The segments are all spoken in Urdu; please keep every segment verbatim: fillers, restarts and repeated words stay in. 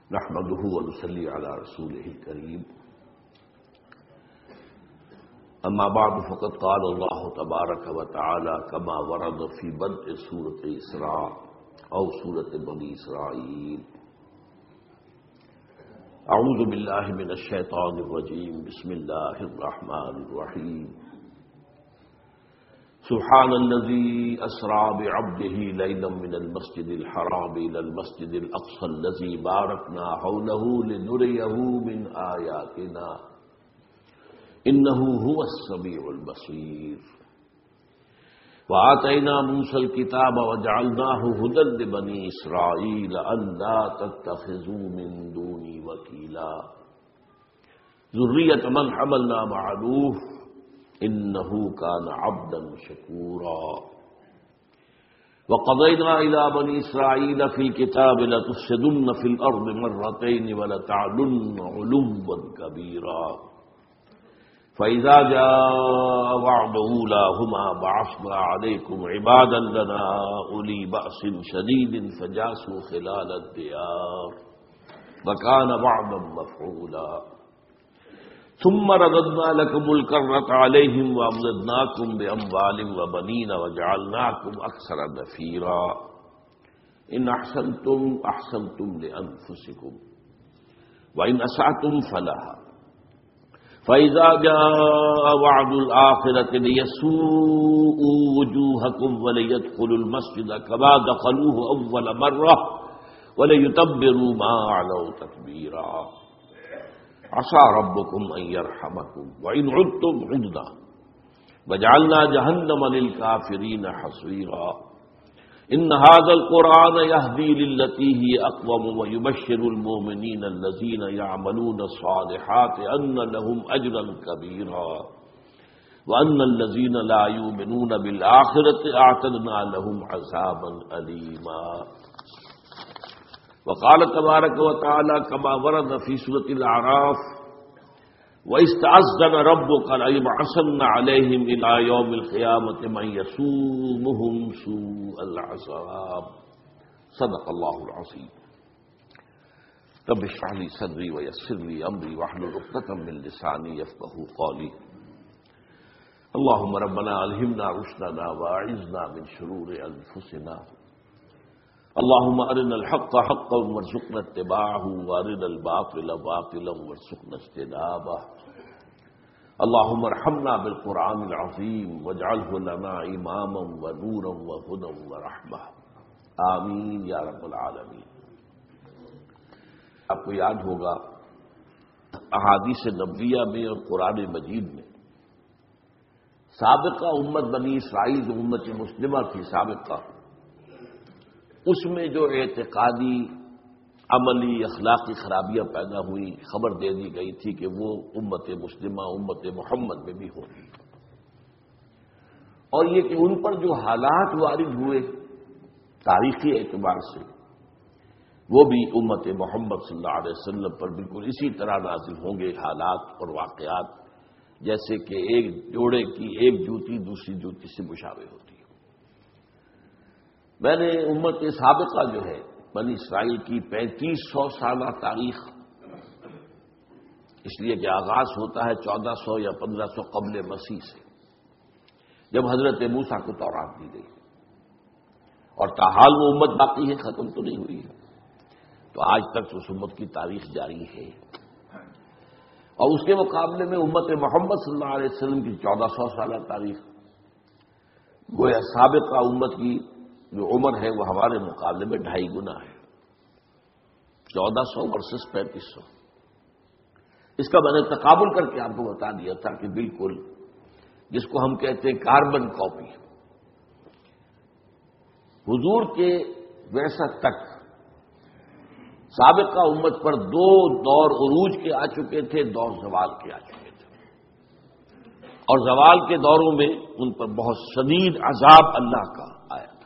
نحمده ونصلي على رسوله الكريم اما بعد فقد قال الله تبارك وتعالى كما ورد في بدء سورة اسراء او سورة بني اسرائيل. اعوذ بالله من الشيطان الرجيم. بسم الله الرحمن الرحيم. سبحان الذي أسرى بعبده ليلا من المسجد الحرام إلى المسجد الأقصى الذي باركنا حوله لنريه من آياتنا إنه هو السميع البصير. وآتينا موسى الكتاب وجعلناه هدى لبني إسرائيل ألا تتخذوا من دوني وكيلا ذرية من حملنا مع نوح إنه كان عبدا شكورا. وقضينا إلى بني إسرائيل في الكتاب لتفسدن في الأرض مرتين ولتعلن علوا كبيرا. فإذا جاء وعد أولاهما بعثنا عليكم عبادا لنا أولي بأس شديد فجاسوا خلال الديار وكان وعدا مفعولا. ثم رددنا لكم الكرة عليهم وأمددناكم بأموال وبنين وجعلناكم أكثر نفيرا. إن أحسنتم أحسنتم لأنفسكم وإن أسأتم فلها. فإذا جاء وعد الآخرة ليسوءوا وجوهكم وليدخلوا المسجد كما دخلوه أول مرة وليتبروا ما علوا تتبيرا. عسى ربكم أن يرحمكم وإن عدتم عدنا وجعلنا جهنم للكافرين حصيرا. إن هذا القرآن يهدي للتي هي أقوم ويبشر المؤمنين الذين يعملون الصالحات أن لهم أجرا كبيرا وأن الذين لا يؤمنون بالآخرة أعتدنا لهم عذابا أليما. وقال تبارك وتعالى كما ورد في سورة الأعراف وَإِسْتَأَذَّنَ رَبُّكَ لَيَبْعَثَنَّ عَلَيْهِمْ إِلَى يَوْمِ الْقِيَامَةِ مَن يَسُومُهُمْ سُوءَ الْعَذَابِ. صدق الله العظيم. رب اشرح لي صدري ويسر لي أمري واحلل عقدة من لساني يفقهوا قولي. اللهم ربنا ألهمنا رشدنا وأعذنا من شرور أنفسنا. اللهم أرنا الحق حقا وارزقنا اتباعه وأرنا الباطل باطلا وارزقنا اجتنابه. اللهم ارحمنا بالقرآن العظيم واجعله لنا إماما ونورا وهدى ورحمة. آمین یا رب العالمین. آپ کو یاد ہوگا احادیث نبویہ میں اور قرآن مجید میں سابقہ امت بنی اسرائیل جو امت مسلمہ تھی سابقہ، اس میں جو اعتقادی عملی اخلاقی خرابیاں پیدا ہوئی خبر دے دی گئی تھی کہ وہ امت مسلمہ امت محمد میں بھی ہوگی، اور یہ کہ ان پر جو حالات وارد ہوئے تاریخی اعتبار سے وہ بھی امت محمد صلی اللہ علیہ وسلم پر بالکل اسی طرح نازل ہوں گے حالات اور واقعات، جیسے کہ ایک جوڑے کی ایک جوتی دوسری جوتی سے مشابہ ہوتی ہے۔ میں نے امت سابقہ جو ہے بنی اسرائیل کی پینتیس سو سالہ تاریخ، اس لیے کہ آغاز ہوتا ہے چودہ سو یا پندرہ سو قبل مسیح سے، جب حضرت موسیٰ کو تورات دی گئی، اور تاحال وہ امت باقی ہے، ختم تو نہیں ہوئی ہے، تو آج تک اس امت کی تاریخ جاری ہے۔ اور اس کے مقابلے میں امت محمد صلی اللہ علیہ وسلم کی چودہ سو سالہ تاریخ، گویا سابقہ امت کی جو عمر ہے وہ ہمارے مقابلے میں ڈھائی گنا ہے، چودہ سو ورسز پینتیس سو۔ اس کا میں نے تقابل کر کے آپ کو بتا دیا تھا کہ بالکل جس کو ہم کہتے ہیں کاربن کاپی، حضور کے ویسا تک سابقہ امت پر دو دور عروج کے آ چکے تھے، دور زوال کے آ چکے تھے، اور زوال کے دوروں میں ان پر بہت شدید عذاب اللہ کا آیا تھا۔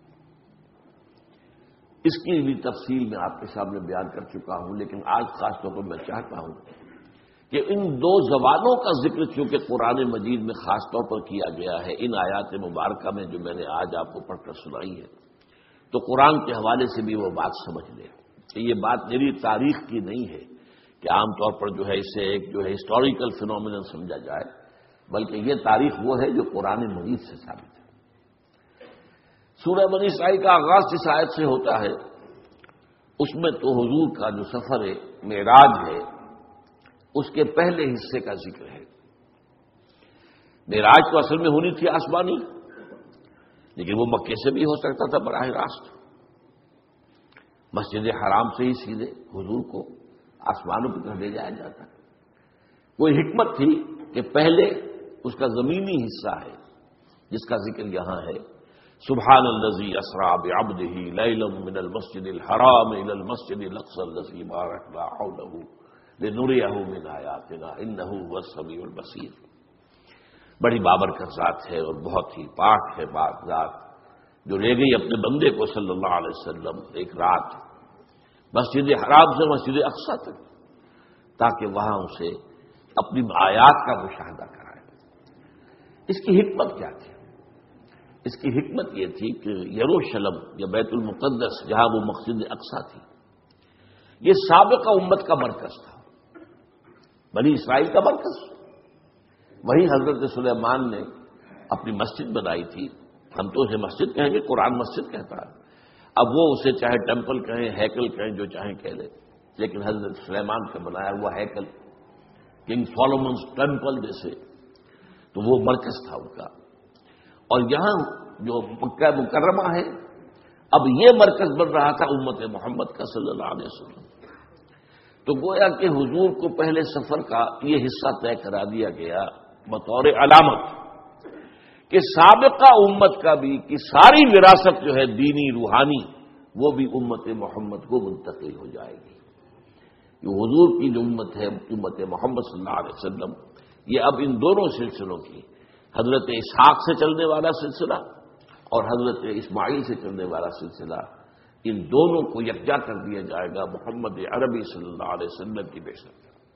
اس کی بھی تفصیل میں آپ کے سامنے بیان کر چکا ہوں، لیکن آج خاص طور پر میں چاہتا ہوں کہ ان دو زبانوں کا ذکر چونکہ قرآن مجید میں خاص طور پر کیا گیا ہے، ان آیات مبارکہ میں جو میں نے آج آپ کو پڑھ کر سنائی ہے، تو قرآن کے حوالے سے بھی وہ بات سمجھ لیں۔ کہ یہ بات میری تاریخ کی نہیں ہے کہ عام طور پر جو ہے اسے ایک جو ہے ہسٹوریکل فینومینن سمجھا جائے، بلکہ یہ تاریخ وہ ہے جو قرآن مجید سے ثابت ہے۔ سورہ بنی اسرائیل کا آغاز جس آیت سے ہوتا ہے اس میں تو حضور کا جو سفر ہے معراج ہے اس کے پہلے حصے کا ذکر ہے۔ معراج تو اصل میں ہونی تھی آسمانی، لیکن وہ مکے سے بھی ہو سکتا تھا براہ راست، مسجد حرام سے ہی سیدھے حضور کو آسمانوں کی طرف لے جایا جاتا۔ کوئی حکمت تھی کہ پہلے اس کا زمینی حصہ ہے جس کا ذکر یہاں ہے، سبحان الذی اسری بعبدہ لیلا من المسجد الحرام الی المسجد الاقصی الذی بارکنا حولہ لنریہ من آیاتنا انہ هو السمیع البصیر۔ بڑی بابرکت ذات ہے اور بہت ہی پاک ہے پاک ذات جو لے گئی اپنے بندے کو صلی اللہ علیہ وسلم ایک رات مسجد حرام سے مسجد اقصی تک، تاکہ وہاں اسے اپنی آیات کا مشاہدہ کرائے۔ اس کی حکمت کیا تھی؟ اس کی حکمت یہ تھی کہ یروشلم یا بیت المقدس جہاں وہ مسجد اقصی تھی، یہ سابقہ امت کا مرکز تھا، بنی اسرائیل کا مرکز۔ وہی حضرت سلیمان نے اپنی مسجد بنائی تھی، ہم تو اسے مسجد کہیں گے، قرآن مسجد کہتا ہے، اب وہ اسے چاہے ٹیمپل کہیں ہیکل کہیں جو چاہیں کہہ لیں، لیکن حضرت سلیمان کا بنایا ہوا ہیکل، کنگ سولومنز ٹیمپل جیسے، تو وہ مرکز تھا ان کا۔ اور یہاں جو مکہ مکرمہ ہے اب یہ مرکز بن رہا تھا امت محمد کا صلی اللہ علیہ وسلم۔ تو گویا کہ حضور کو پہلے سفر کا یہ حصہ طے کرا دیا گیا بطور علامت کہ سابقہ امت کا بھی کی ساری وراثت جو ہے دینی روحانی وہ بھی امت محمد کو منتقل ہو جائے گی۔ یہ حضور کی جو امت ہے امت محمد صلی اللہ علیہ وسلم، یہ اب ان دونوں سلسلوں کی، حضرت اسحاق سے چلنے والا سلسلہ اور حضرت اسماعیل سے چلنے والا سلسلہ، ان دونوں کو یکجا کر دیا جائے گا محمد عربی صلی اللہ علیہ وسلم کی بحثت۔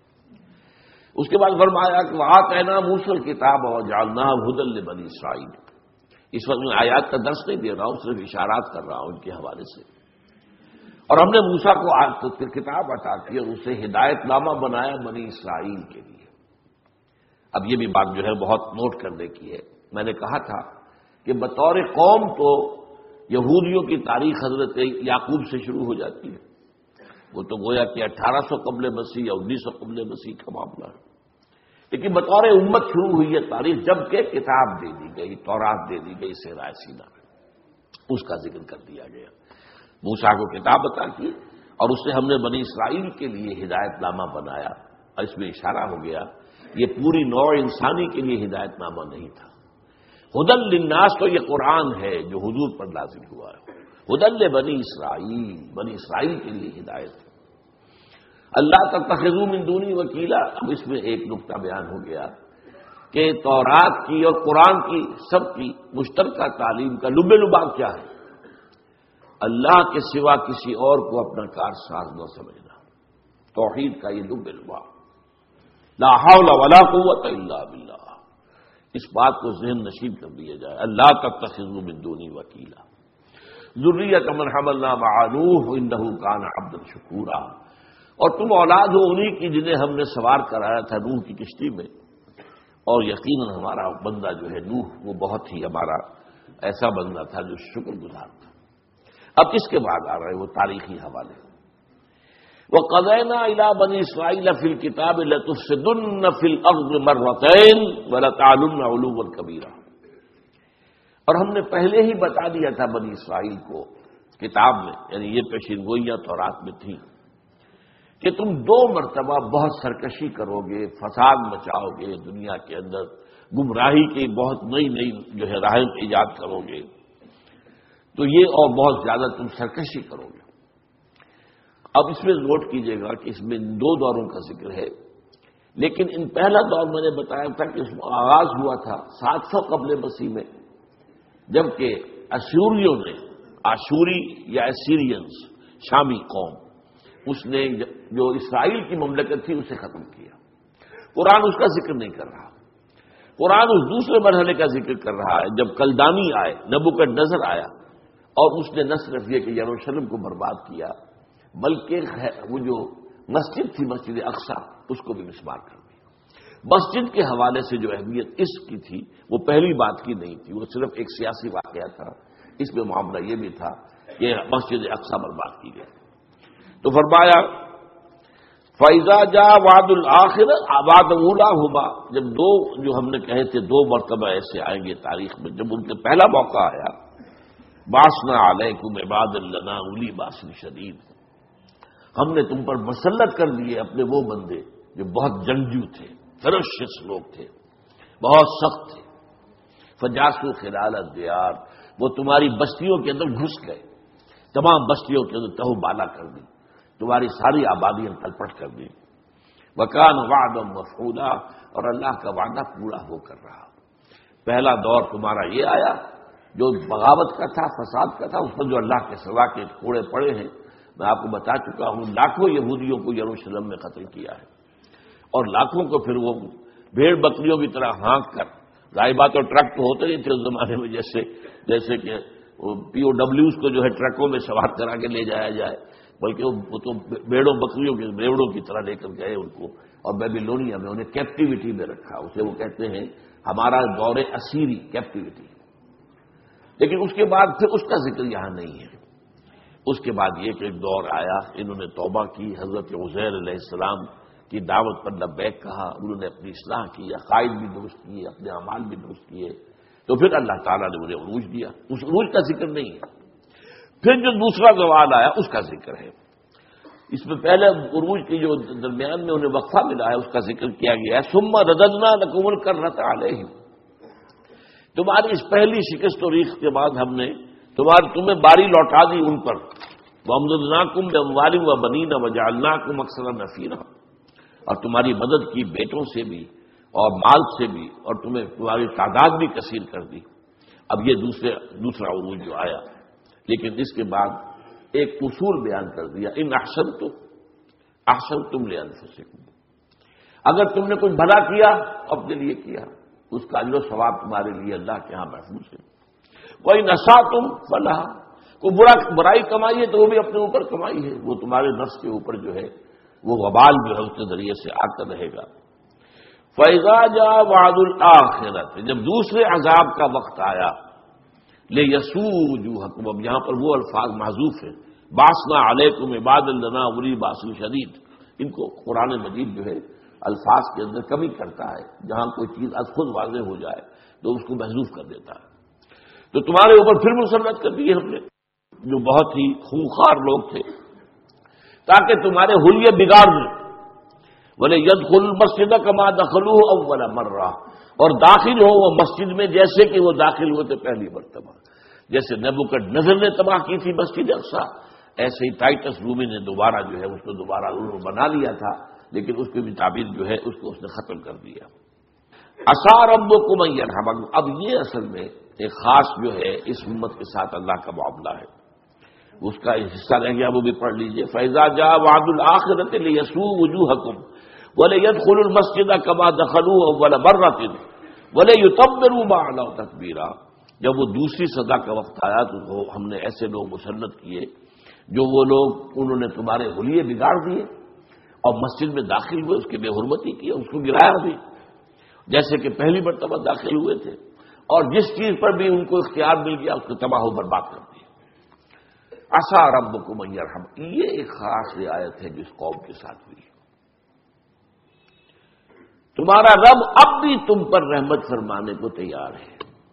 اس کے بعد فرمایا کہ وآتینا موسیٰ الکتاب وجعلناہ ھدی لبنی اسرائیل۔ اس وقت میں آیات کا درس نہیں دے رہا ہوں، صرف اشارات کر رہا ہوں ان کے حوالے سے۔ اور ہم نے موسیٰ کو کتاب عطا کی اور اسے ہدایت نامہ بنایا بنی اسرائیل کے لیے۔ اب یہ بھی بات جو ہے بہت نوٹ کرنے کی ہے، میں نے کہا تھا کہ بطور قوم تو یہودیوں کی تاریخ حضرت یعقوب سے شروع ہو جاتی ہے، وہ تو گویا کہ اٹھارہ سو قبل مسیح یا انیس سو قبل مسیح کا معاملہ ہے، لیکن بطور امت شروع ہوئی ہے تاریخ جب کہ کتاب دے دی گئی، تورات دے دی گئی صحرائے سینا میں، اس کا ذکر کر دیا گیا۔ موسیٰ کو کتاب عطا کی اور اس سے ہم نے بنی اسرائیل کے لیے ہدایت نامہ بنایا، اور اس میں اشارہ ہو گیا یہ پوری نوع انسانی کے لیے ہدایت نامہ نہیں تھا۔ ھدی للناس تو یہ قرآن ہے جو حضور پر نازل ہوا ہے، ھدی بنی اسرائیل، بنی اسرائیل کے لیے ہدایت ہے۔ اللہ تتخذوا من دونی وکیلا، اب اس میں ایک نقطہ بیان ہو گیا کہ تورات کی اور قرآن کی سب کی مشترکہ تعلیم کا لب لباب کیا ہے؟ اللہ کے سوا کسی اور کو اپنا کارساز نہ سمجھنا، توحید کا یہ لب لباب، لا حول ولا قوت الا باللہ، اس بات کو ذہن نشین کر دیا جائے۔ اللہ تتخذوا من دونی وکیلا ذریۃ من حملنا مع نوح انہ کان عبدا شکورا، اور تم اولاد ہو انہی کی جنہیں ہم نے سوار کرایا تھا نوح کی کشتی میں، اور یقیناً ہمارا بندہ جو ہے نوح وہ بہت ہی ہمارا ایسا بندہ تھا جو شکر گزار تھا۔ اب اس کے بعد آ رہے وہ تاریخی حوالے، وَقَضَيْنَا إِلَىٰ بَنِي إِسْرَائِيلَ فِي الْكِتَابِ لَتُفْسِدُنَّ فِي الْأَرْضِ مَرَّتَيْنِ وَلَتَعْلُنَّ عُلُوًّا كَبِيرًا، اور ہم نے پہلے ہی بتا دیا تھا بنی اسرائیل کو کتاب میں، یعنی یہ پیشین گوئیاں تورات میں تھیں کہ تم دو مرتبہ بہت سرکشی کرو گے، فساد مچاؤ گے دنیا کے اندر، گمراہی کی بہت نئی نئی جو ہے راہیں ایجاد کرو گے، تو یہ اور بہت زیادہ تم سرکشی کرو گے۔ اب اس میں نوٹ کیجئے گا کہ اس میں دو دوروں کا ذکر ہے، لیکن ان پہلا دور میں نے بتایا تھا کہ اس میں آغاز ہوا تھا سات سو قبل مسیح میں، جبکہ اشوریوں نے، آشوری یا اسیرینز شامی قوم، اس نے جو اسرائیل کی مملکت تھی اسے ختم کیا۔ قرآن اس کا ذکر نہیں کر رہا، قرآن اس دوسرے مرحلے کا ذکر کر رہا ہے جب کلدانی آئے، نبوکدنضر آیا، اور اس نے نہ صرف یہ کہ یروشلم کو برباد کیا بلکہ وہ جو مسجد تھی مسجد اقصی اس کو بھی مسمار کر دیا۔ مسجد کے حوالے سے جو اہمیت اس کی تھی وہ پہلی بات کی نہیں تھی، وہ صرف ایک سیاسی واقعہ تھا، اس میں معاملہ یہ بھی تھا کہ مسجد اقصی برباد کی گئی۔ تو فرمایا فَإِذَا جَاءَ وَعْدُ الْآخِرَةِ وَعْدُ أُولَاهُمَا، جب دو جو ہم نے کہے تھے دو مرتبہ ایسے آئیں گے تاریخ میں، جب ان کے پہلا موقع آیا بَعَثْنَا عَلَيْكُمْ عِبَادًا لَنَا أُولِي بَأْسٍ شَدِيدٍ، ہم نے تم پر مسلط کر دیے اپنے وہ بندے جو بہت جنگجو تھے، فرشس لوگ تھے، بہت سخت تھے۔ فَجَاسُوا خِلَالَ الدِّيَارِ، وہ تمہاری بستیوں کے اندر گھس گئے، تمام بستیوں کے اندر تہو بالا کر دی، تمہاری ساری آبادیاں تلپٹ کر دی۔ وَكَانَ وَعْدًا مَفْعُولًا، اور اللہ کا وعدہ پورا ہو کر رہا۔ پہلا دور تمہارا یہ آیا جو بغاوت کا تھا، فساد کا تھا، اس پر جو اللہ کے سوا کے کوڑے پڑے ہیں، میں آپ کو بتا چکا ہوں، لاکھوں یہودیوں کو یروشلم میں قتل کیا ہے، اور لاکھوں کو پھر وہ بھیڑ بکریوں کی طرح ہانک کر، ظاہر بات اور ٹرک تو ہوتے نہیں تھے اس زمانے میں، جیسے جیسے کہ پی او ڈبلیوز کو جو ہے ٹرکوں میں سوار کرا کے لے جایا جائے، بلکہ وہ تو بھیڑوں بکریوں کے بھیڑوں کی طرح لے کر گئے ان کو، اور بیبیلونیا میں انہیں کیپٹیوٹی میں رکھا، اسے وہ کہتے ہیں ہمارا دور اسیری کیپٹیوٹی۔ لیکن اس کے بعد پھر اس کا ذکر یہاں نہیں ہے۔ اس کے بعد یہ کہ ایک دور آیا، انہوں نے توبہ کی، حضرت عزیر علیہ السلام کی دعوت پر لبیک کہا، انہوں نے اپنی اصلاح کی، عقائد بھی درست کیے، اپنے اعمال بھی درست کیے، تو پھر اللہ تعالیٰ نے انہیں عروج دیا۔ اس عروج کا ذکر نہیں ہے۔ پھر جو دوسرا زوال آیا اس کا ذکر ہے۔ اس میں پہلے عروج کے جو درمیان میں انہیں وقفہ ملا ہے اس کا ذکر کیا گیا ہے۔ ثم رددنا لکم الکرۃ علیہم، تمہاری اس پہلی شکست و ریخت کے بعد ہم نے تمہاری تمہیں باری لوٹا دی ان پر۔ وَأَمْدَدْنَاكُمْ بِأَمْوَالٍ وَبَنِينَ وَجَعَلْنَاكُمْ أَكْثَرَ نَفِيرًا، اور تمہاری مدد کی بیٹوں سے بھی اور مال سے بھی، اور تمہیں تمہاری تعداد بھی کثیر کر دی۔ اب یہ دوسرے دوسرا عروج جو آیا، لیکن اس کے بعد ایک اصول بیان کر دیا، ان احسنتم احسنتم لانفسکم، اگر تم نے کچھ بھلا کیا اپنے لیے کیا، اس کا اجر و ثواب تمہارے لیے اللہ کے ہاں محفوظ ہے۔ وَإِنْ أَسَأْتُمْ فَلَهَا، کوئی برا برائی کمائی ہے تو وہ بھی اپنے اوپر کمائی ہے، وہ تمہارے نفس کے اوپر جو ہے وہ وبال جو ہے اس کے ذریعے سے آتا رہے گا۔ فَإِذَا جَاءَ وَعْدُ الْآخِرَةِ، جب دوسرے عذاب کا وقت آیا، لِيَسُوءُ وُجُوهَكُمْ، اب یہاں پر وہ الفاظ محذوف ہیں، بَعَثْنَا عَلَيْكُمْ عِبَادًا لَنَا أُولِي بَأْسٍ شَدِيدٍ، ان کو قرآن مجید جو ہے الفاظ کے اندر کمی کرتا ہے، جہاں کوئی چیز از خود واضح ہو جائے تو اس کو محذوف کر دیتا ہے۔ تو تمہارے اوپر پھر مسلط کر دیے ہم نے جو بہت ہی خونخوار لوگ تھے، تاکہ تمہارے حلیے بگاڑ دیں۔ وَلْيَدْخُلُوا الْمَسْجِدَ كَمَا دَخَلُوهُ أَوَّلَ مَرَّةٍ، اور داخل ہو وہ مسجد میں جیسے کہ وہ داخل ہوئے تھے پہلی مرتبہ۔ جیسے نبوکدنضر نے تباہ کی تھی مسجد اقصی، ایسے ہی ٹائٹس رومی نے دوبارہ جو ہے اس کو دوبارہ انہوں نے بنا لیا تھا، لیکن اس کی بھی تعبیر جو ہے اس کو اس نے ختم کر دیا۔ عسیٰ ربکم ان یرحمکم، اب یہ اصل میں ایک خاص جو ہے اس امت کے ساتھ اللہ کا معاملہ ہے، اس کا حصہ رہ گیا، وہ بھی پڑھ لیجئے۔ فَإِذَا جَاءَ وَعْدُ الْآخِرَةِ لِيَسُوءُ وُجُوهَكُمْ وَلِيَدْخُلُوا الْمَسْجِدَ كَمَا دَخَلُوهُ أَوَّلَ مَرَّةٍ وَلِيُتَبِّرُوا مَا عَلَوْا تَتْبِيرًا، جب وہ دوسری سزا کا وقت آیا تو ہم نے ایسے لوگ مسلط کیے جو وہ لوگ انہوں نے تمہارے حلیے بگاڑ دیے اور مسجد میں داخل ہوئے اس کی بے حرمتی کی، اس کو گرایا بھی جیسے کہ پہلی مرتبہ داخل ہوئے تھے، اور جس چیز پر بھی ان کو اختیار مل گیا اس کو تباہ و برباد کر دیا۔ عسیٰ ربکم ان یرحم، یہ ایک خاص رعایت ہے جس قوم کے ساتھ ہوئی۔ تمہارا رب اب بھی تم پر رحمت فرمانے کو تیار ہے،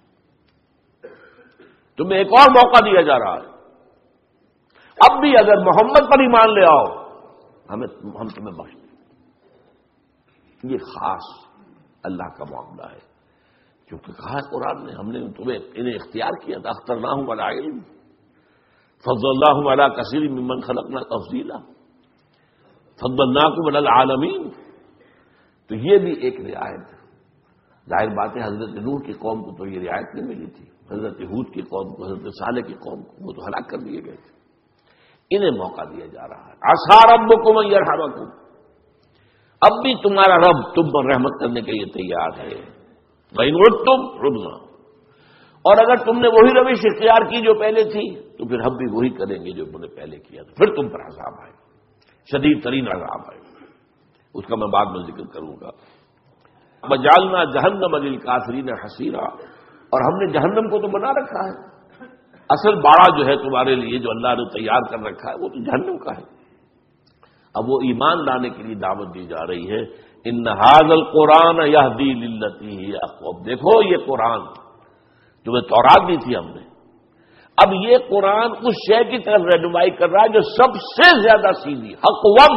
تمہیں ایک اور موقع دیا جا رہا ہے، اب بھی اگر محمد پر ایمان لے آؤ ہمیں ہم تمہیں بخش دیں۔ یہ خاص اللہ کا معاملہ ہے، کیونکہ کہا ہے قرآن نے ہم نے تمہیں انہیں اختیار کیا تھا، اخترناہم علی علم فضلناہم علی کثیر ممن خلقنا تفضیلا فضلناکم علی العالمین۔ تو یہ بھی ایک رعایت ہے، ظاہر بات ہے حضرت نوح کی قوم کو تو یہ رعایت نہیں ملی تھی، حضرت ہود کی قوم کو، حضرت صالح کی قوم کو وہ تو ہلاک کر دیے گئے تھے، انہیں موقع دیا جا رہا ہے۔ عسیٰ ربکم ان یرحمکم، اب بھی تمہارا رب تم پر رحمت کرنے کے لیے تیار ہے۔ وَإِنْ عُدْتُمْ عُدْنَا، اور اگر تم نے وہی روش اختیار کی جو پہلے تھی تو پھر ہم بھی وہی کریں گے جو انہوں نے پہلے کیا تھا، پھر تم پر عذاب آئے، شدید ترین عذاب آئے، اس کا میں بعد میں ذکر کروں گا۔ وجعلنا جہنم للکافرین حصیرا، اور ہم نے جہنم کو تو بنا رکھا ہے، اصل باڑہ جو ہے تمہارے لیے جو اللہ نے تیار کر رکھا ہے وہ تو جہنم کا ہے۔ اب وہ ایمان لانے کے لیے دعوت دی جا رہی ہے، ان ھذا القرآن یہدی للتی ہی اقوم، دیکھو یہ قرآن تمہیں تورات دی تھی ہم نے، اب یہ قرآن اس شے کی طرف رہنمائی کر رہا ہے جو سب سے زیادہ سیدھی، اقوم،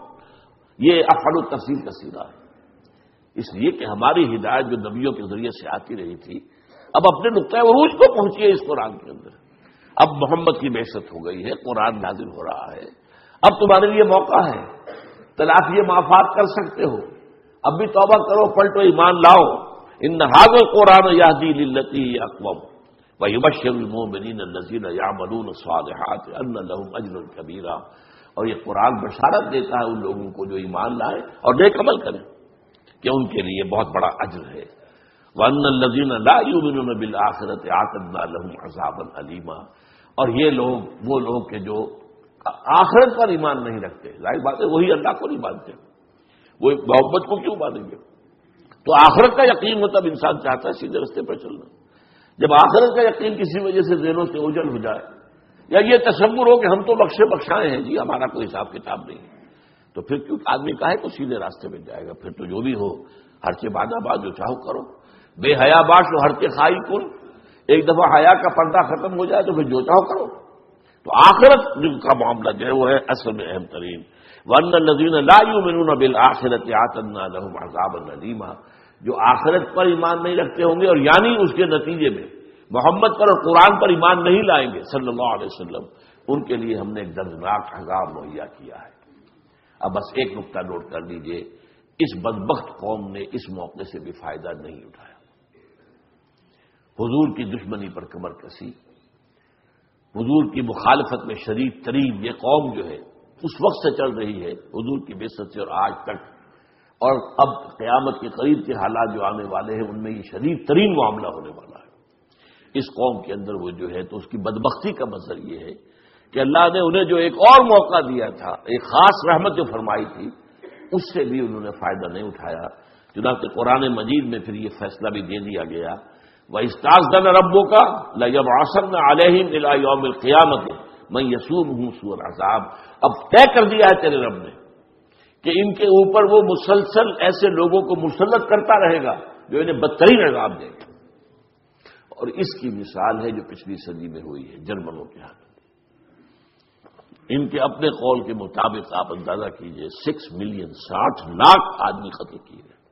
یہ افعل التفضیل کا صیغہ ہے، اس لیے کہ ہماری ہدایت جو نبیوں کے ذریعے سے آتی رہی تھی اب اپنے نقطۂ عروج کو پہنچی ہے اس قرآن کے اندر، اب محمد کی بعثت ہو گئی ہے، قرآن نازل ہو رہا ہے، اب تمہارے لیے موقع ہے، تلافی معافات کر سکتے ہو، اب بھی توبہ کرو، پلٹو، ایمان لاؤ۔ ان ھذا القرآن یہدی للتی ہی اقوم ویبشر المؤمنین الذین یعملون الصالحات ان لهم اجرا کبیرا، اور یہ قرآن بشارت دیتا ہے ان لوگوں کو جو ایمان لائے اور نیک عمل کریں کہ ان کے لیے بہت بڑا اجر ہے۔ وَأَنَّ الَّذِينَ لَا يُؤْمِنُونَ بِالْآخِرَةِ أَعْتَدْنَا لَهُمْ عَذَابًا أَلِيمًا، اور یہ لوگ وہ لوگ کہ جو آخرت پر ایمان نہیں رکھتے، ظاہر بات ہے وہی اللہ کو نہیں مانتے، وہ محبت کو کیوں مانیں گے؟ تو آخرت کا یقین ہو تب انسان چاہتا ہے سیدھے راستے پر چلنا۔ جب آخرت کا یقین کسی وجہ سے ذہنوں سے اوجھل ہو جائے یا یہ تصور ہو کہ ہم تو بخشے بخشائے ہیں جی، ہمارا کوئی حساب کتاب نہیں، تو پھر کیوں آدمی کہے تو سیدھے راستے میں جائے گا؟ پھر تو جو بھی ہو، ہر سے بادہ باد جو چاہو کرو، بے حیا باش و ہر کے خائی کن، ایک دفعہ حیا کا پردہ ختم ہو جائے تو پھر جو چاہو کرو۔ تو آخرت کا معاملہ جو ہے وہ ہے اصل میں اہم ترین۔ وَأَنَّ الَّذِينَ لَا يُؤْمِنُونَ بِالْآخِرَةِ أَعْتَدْنَا لَهُمْ عَذَابًا أَلِيمًا، جو آخرت پر ایمان نہیں رکھتے ہوں گے اور یعنی اس کے نتیجے میں محمد پر اور قرآن پر ایمان نہیں لائیں گے صلی اللہ علیہ وسلم، ان کے لیے ہم نے ایک دردناک عذاب مہیا کیا ہے۔ اب بس ایک نقطہ نوٹ کر لیجئے، اس بدبخت قوم نے اس موقع سے بھی فائدہ نہیں اٹھایا، حضور کی دشمنی پر کمر کسی، حضور کی مخالفت میں شدید ترین یہ قوم جو ہے اس وقت سے چل رہی ہے حضور کی بعثت سے اور آج تک، اور اب قیامت کے قریب کے حالات جو آنے والے ہیں ان میں یہ شدید ترین معاملہ ہونے والا ہے۔ اس قوم کے اندر وہ جو ہے تو اس کی بدبختی کا منظر یہ ہے کہ اللہ نے انہیں جو ایک اور موقع دیا تھا، ایک خاص رحمت جو فرمائی تھی، اس سے بھی انہوں نے فائدہ نہیں اٹھایا۔ چنانچہ قرآن مجید میں پھر یہ فیصلہ بھی دے دیا گیا، وَإِسْتَأْذَنَ رَبُّكَ لَيَبْعَثَنَّ عَلَيْهِمْ إِلَىٰ يَوْمِ الْقِيَامَةِ مَن يَسُومُهُمْ سُوءَ الْعَذَابِ، اب طے کر دیا ہے تیرے رب نے کہ ان کے اوپر وہ مسلسل ایسے لوگوں کو مسلط کرتا رہے گا جو انہیں بدترین عذاب دے گا، اور اس کی مثال ہے جو پچھلی صدی میں ہوئی ہے جرمنوں کے ہاتھ۔ ان کے اپنے قول کے مطابق آپ اندازہ کیجئے سکس ملین ساٹھ لاکھ آدمی قتل کیے گئے۔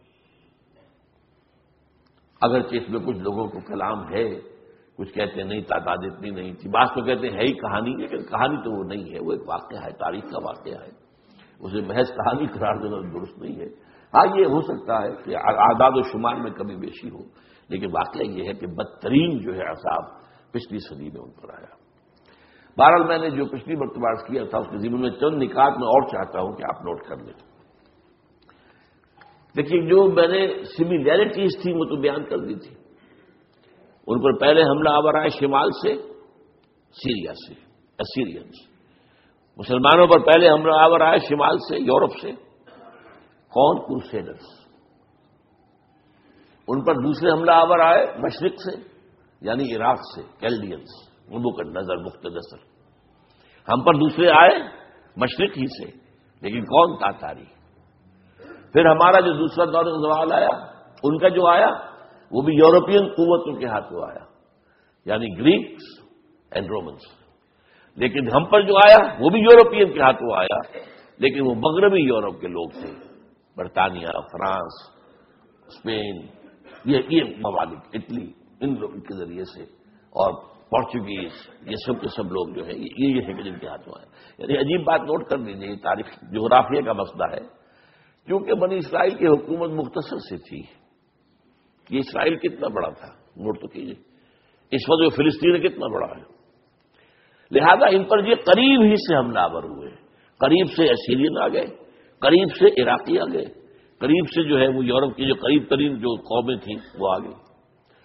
اگرچہ اس میں کچھ لوگوں کو کلام ہے، کچھ کہتے ہیں نہیں تعداد اتنی نہیں تھی، بعض تو کہتے ہیں ہے ہی کہانی، لیکن کہانی تو وہ نہیں ہے، وہ ایک واقعہ ہے، تاریخ کا واقعہ ہے، اسے محض کہانی قرار دینا درست نہیں ہے۔ ہاں یہ ہو سکتا ہے کہ اعداد و شمار میں کمی بیشی ہو، لیکن واقعہ یہ ہے کہ بدترین جو ہے عذاب پچھلی صدی میں ان پر آیا۔ بہرحال میں نے جو پچھلی مرتبہ عرض کیا تھا اس کے ضمن میں چند نکات میں اور چاہتا ہوں کہ آپ نوٹ کر لیں۔ دیکھیے جو میں نے سملیرٹیز تھی وہ تو بیان کر دی تھی، ان پر پہلے حملہ آور آئے شمال سے، سیریا سے، اسیرینز، مسلمانوں پر پہلے حملہ آور آئے شمال سے، یورپ سے، کون؟ کروسیڈرز۔ ان پر دوسرے حملہ آور آئے مشرق سے، یعنی عراق سے، کیلڈینز، نبوکدنضر مقتدسر۔ ہم پر دوسرے آئے مشرق ہی سے، لیکن کون؟ تاتاری۔ پھر ہمارا جو دوسرا دور زوال آیا، ان کا جو آیا وہ بھی یورپین قوتوں کے ہاتھوں آیا، یعنی گریکس اینڈ رومنس۔ لیکن ہم پر جو آیا وہ بھی یورپین کے ہاتھوں آیا، لیکن وہ مغربی یورپ کے لوگ تھے، برطانیہ، فرانس، اسپین، یہ یہ ممالک، اٹلی، ان لوگوں کے ذریعے سے، اور پورچوگیز، یہ سب کے سب لوگ جو ہے یہ یہ ہے کہ جن کے ہاتھوں آئے۔ یعنی عجیب بات نوٹ کر لیجیے، یہ تاریخ جغرافیہ کا مسئلہ ہے، کیونکہ بنی اسرائیل کی حکومت مختصر سے تھی، یہ اسرائیل کتنا بڑا تھا نوٹ تو کیجیے، اس وقت جو فلسطین کتنا بڑا ہے، لہذا ان پر یہ قریب ہی سے حملہ آور ہوئے، قریب سے اسیرین آ گئے، قریب سے عراقی آ گئے، قریب سے جو ہے وہ یورپ کی جو قریب ترین جو قومیں تھیں وہ آ گئی،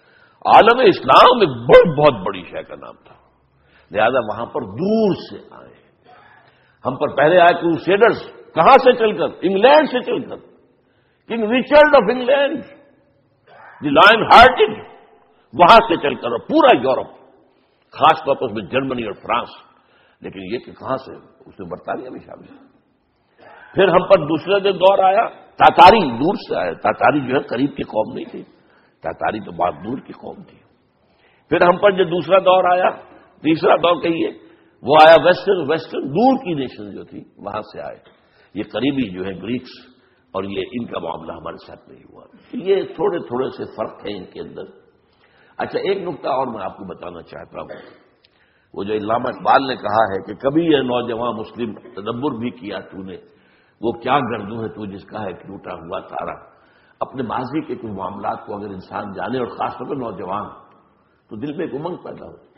عالم اسلام ایک بہت بہت بڑی شے کا نام تھا، لہذا وہاں پر دور سے آئے. ہم پر پہلے آئے کروسیڈرز، کہاں سے چل کر؟ انگلینڈ سے چل کر. King Richard of England, the lionhearted, وہاں سے چل کر، اور پورا یورپ، خاص طور پر اس میں جرمنی اور فرانس. لیکن یہ کہ کہاں سے؟ اس میں برطانیہ بھی شامل ہے. پھر ہم پر دوسرا جو دور آیا، تاتاری دور سے آیا. تاتاری جو ہے قریب کی قوم نہیں تھی، تاتاری تو بہت دور کی قوم تھی. پھر ہم پر جو دوسرا دور آیا، تیسرا دور کہیے، وہ آیا ویسٹرن ویسٹرن دور کی نیشن جو تھی وہاں سے آئے. یہ قریبی جو ہے گریکس، اور یہ ان کا معاملہ ہمارے ساتھ نہیں ہوا. یہ تھوڑے تھوڑے سے فرق ہیں ان کے اندر. اچھا، ایک نقطہ اور میں آپ کو بتانا چاہتا ہوں. وہ جو علامہ اقبال نے کہا ہے کہ کبھی یہ نوجوان مسلم تدبر بھی کیا تو نے، وہ کیا گردوں ہے تو جس کا ہے ٹوٹا ہوا تارا. اپنے ماضی کے کچھ معاملات کو اگر انسان جانے، اور خاص طور پر نوجوان، تو دل میں ایک امنگ پیدا ہو.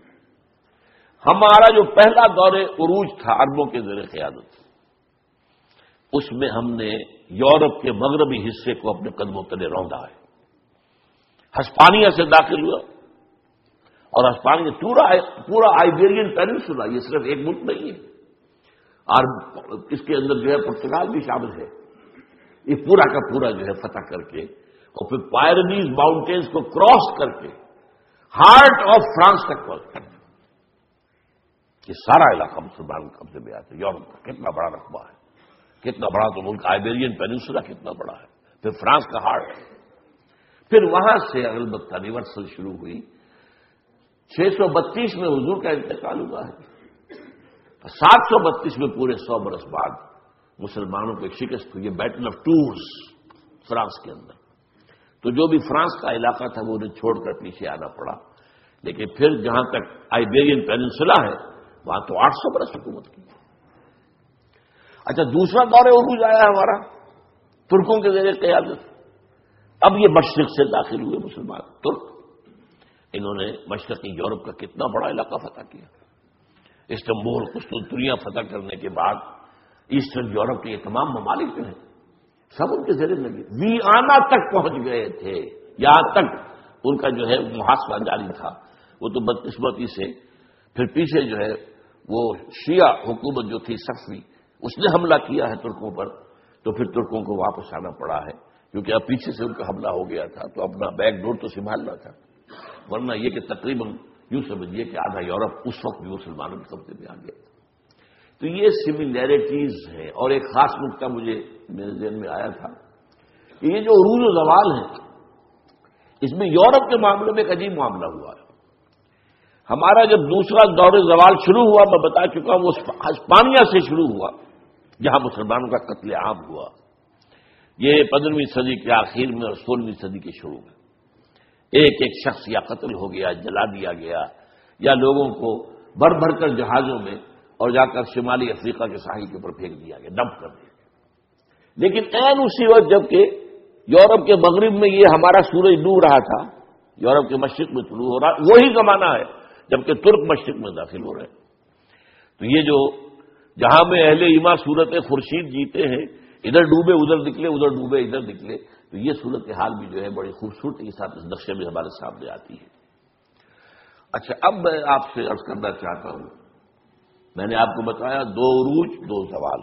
ہمارا جو پہلا دور عروج تھا عربوں کے زیر قیادت، اس میں ہم نے یورپ کے مغربی حصے کو اپنے قدموں تلے روندا ہے. ہسپانیہ سے داخل ہوا، اور ہسپانیہ پورا پورا آئیبیرین پیننسولا، یہ صرف ایک ملک نہیں ہے، اور اس کے اندر جو ہے پرتگال بھی شامل ہے. یہ پورا کا پورا جو ہے فتح کر کے، اور پھر پائرنیز ماؤنٹینز کو کراس کر کے ہارٹ آف فرانس تک پہنچ. یہ سارا علاقہ مسلمان قبضے میں آتا ہے. یورپ کا کتنا بڑا رقبہ ہے، کتنا بڑا تو ملک آئیبیرین پیننسولا کتنا بڑا ہے. پھر فرانس کا ہارٹ ہے. پھر وہاں سے البتہ ریورسل شروع ہوئی. چھ سو بتیس میں حضور کا انتقال ہوا ہے. سات سو بتیس میں پورے سو برس بعد مسلمانوں کو ایک شکست ہوئی، بیٹل آف ٹورس فرانس کے اندر. تو جو بھی فرانس کا علاقہ تھا وہ انہیں چھوڑ کر پیچھے آنا پڑا. لیکن پھر جہاں تک آئیبیرین پیننسولا ہے وہاں تو آٹھ سو برس حکومت کی. اچھا، دوسرا دور عروج آیا ہمارا ترکوں کے زیر قیادت. اب یہ مشرق سے داخل ہوئے مسلمان ترک. انہوں نے مشرقی یورپ کا کتنا بڑا علاقہ فتح کیا. استنبول، قسطنطنیہ فتح کرنے کے بعد ایسٹرن یورپ کے یہ تمام ممالک جو ہیں سب ان کے زیر لگے. ویانا تک پہنچ گئے تھے، یہاں تک ان کا جو ہے محاصرہ جاری تھا. وہ تو بدقسمتی سے پھر پیچھے جو ہے وہ شیعہ حکومت جو تھی صفوی، اس نے حملہ کیا ہے ترکوں پر. تو پھر ترکوں کو واپس آنا پڑا ہے، کیونکہ اب پیچھے سے ان کا حملہ ہو گیا تھا تو اپنا بیک ڈور تو سنبھالنا تھا. ورنہ یہ کہ تقریباً یوں سمجھیے کہ آدھا یورپ اس وقت بھی مسلمانوں کے قبضے میں آ گیا. تو یہ سملیرٹیز ہیں. اور ایک خاص نقطہ مجھے میرے ذہن میں آیا تھا کہ یہ جو عروج و زوال ہے، اس میں یورپ کے معاملے میں ایک عجیب معاملہ ہوا ہے. ہمارا جب دوسرا دور زوال شروع ہوا، میں بتا چکا ہوں، وہ ہسپانیہ سے شروع ہوا جہاں مسلمانوں کا قتل عام ہوا. یہ پندرہویں صدی کے آخر میں اور سولہویں صدی کے شروع میں ایک ایک شخص یا قتل ہو گیا، جلا دیا گیا، یا لوگوں کو بھر بھر کر جہازوں میں اور جا کر شمالی افریقہ کے ساحل کے اوپر پھینک دیا گیا، ڈمپ کر دیا گیا. لیکن عین اسی وقت جب کہ یورپ کے مغرب میں یہ ہمارا سورج ڈوب رہا تھا، یورپ کے مشرق میں طلوع ہو رہا، وہی زمانہ ہے جبکہ ترک مشرق میں داخل ہو رہے ہیں. تو یہ جو جہاں میں اہل ایما صورت خورشید جیتے ہیں، ادھر ڈوبے ادھر نکلے، ادھر ڈوبے ادھر نکلے، تو یہ صورت حال بھی جو ہے بڑی خوبصورتی کے ساتھ اس نقشے میں ہمارے سامنے آتی ہے. اچھا، اب میں آپ سے عرض کرنا چاہتا ہوں، میں نے آپ کو بتایا دو عروج دو زوال،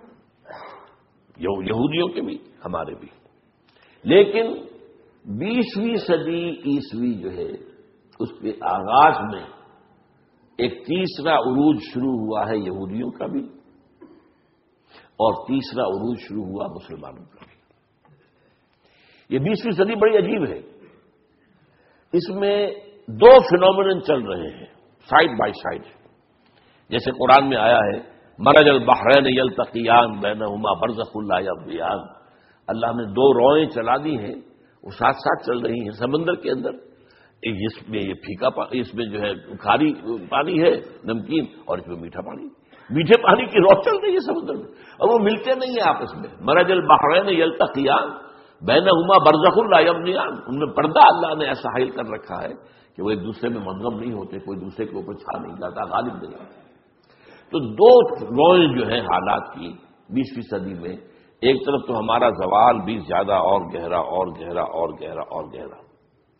یہودیوں کے بھی ہمارے بھی. لیکن بیسویں صدی عیسوی جو ہے اس کے آغاز میں ایک تیسرا عروج شروع ہوا ہے یہودیوں کا بھی، اور تیسرا عروج شروع ہوا مسلمانوں کا بھی. یہ بیسویں صدی بڑی عجیب ہے. اس میں دو فینومینن چل رہے ہیں سائڈ بائی سائڈ. جیسے قرآن میں آیا ہے مرج البحرین یلتقیان بینہما برزخ لا یبغیان. اللہ نے دو روئیں چلا دی ہیں، وہ ساتھ ساتھ چل رہی ہیں سمندر کے اندر. اس میں یہ پھیکا پانی، اس میں جو ہے کھاری پانی ہے نمکین، اور اس میں میٹھا پانی. میٹھے پانی کی رو چل رہی ہے سمندر میں، اور وہ ملتے نہیں ہیں آپس میں. مرج البحرین یلتقیان بینہما برزخ لا یبغیان. ان میں پردہ اللہ نے ایسا حائل کر رکھا ہے کہ وہ ایک دوسرے میں منظم نہیں ہوتے، کوئی دوسرے کے اوپر چھا نہیں جاتا، غالب نہیں آتا. تو دو روئیں جو ہیں حالات کی بیسویں صدی میں، ایک طرف تو ہمارا زوال بھی زیادہ اور گہرا اور گہرا اور گہرا اور گہرا.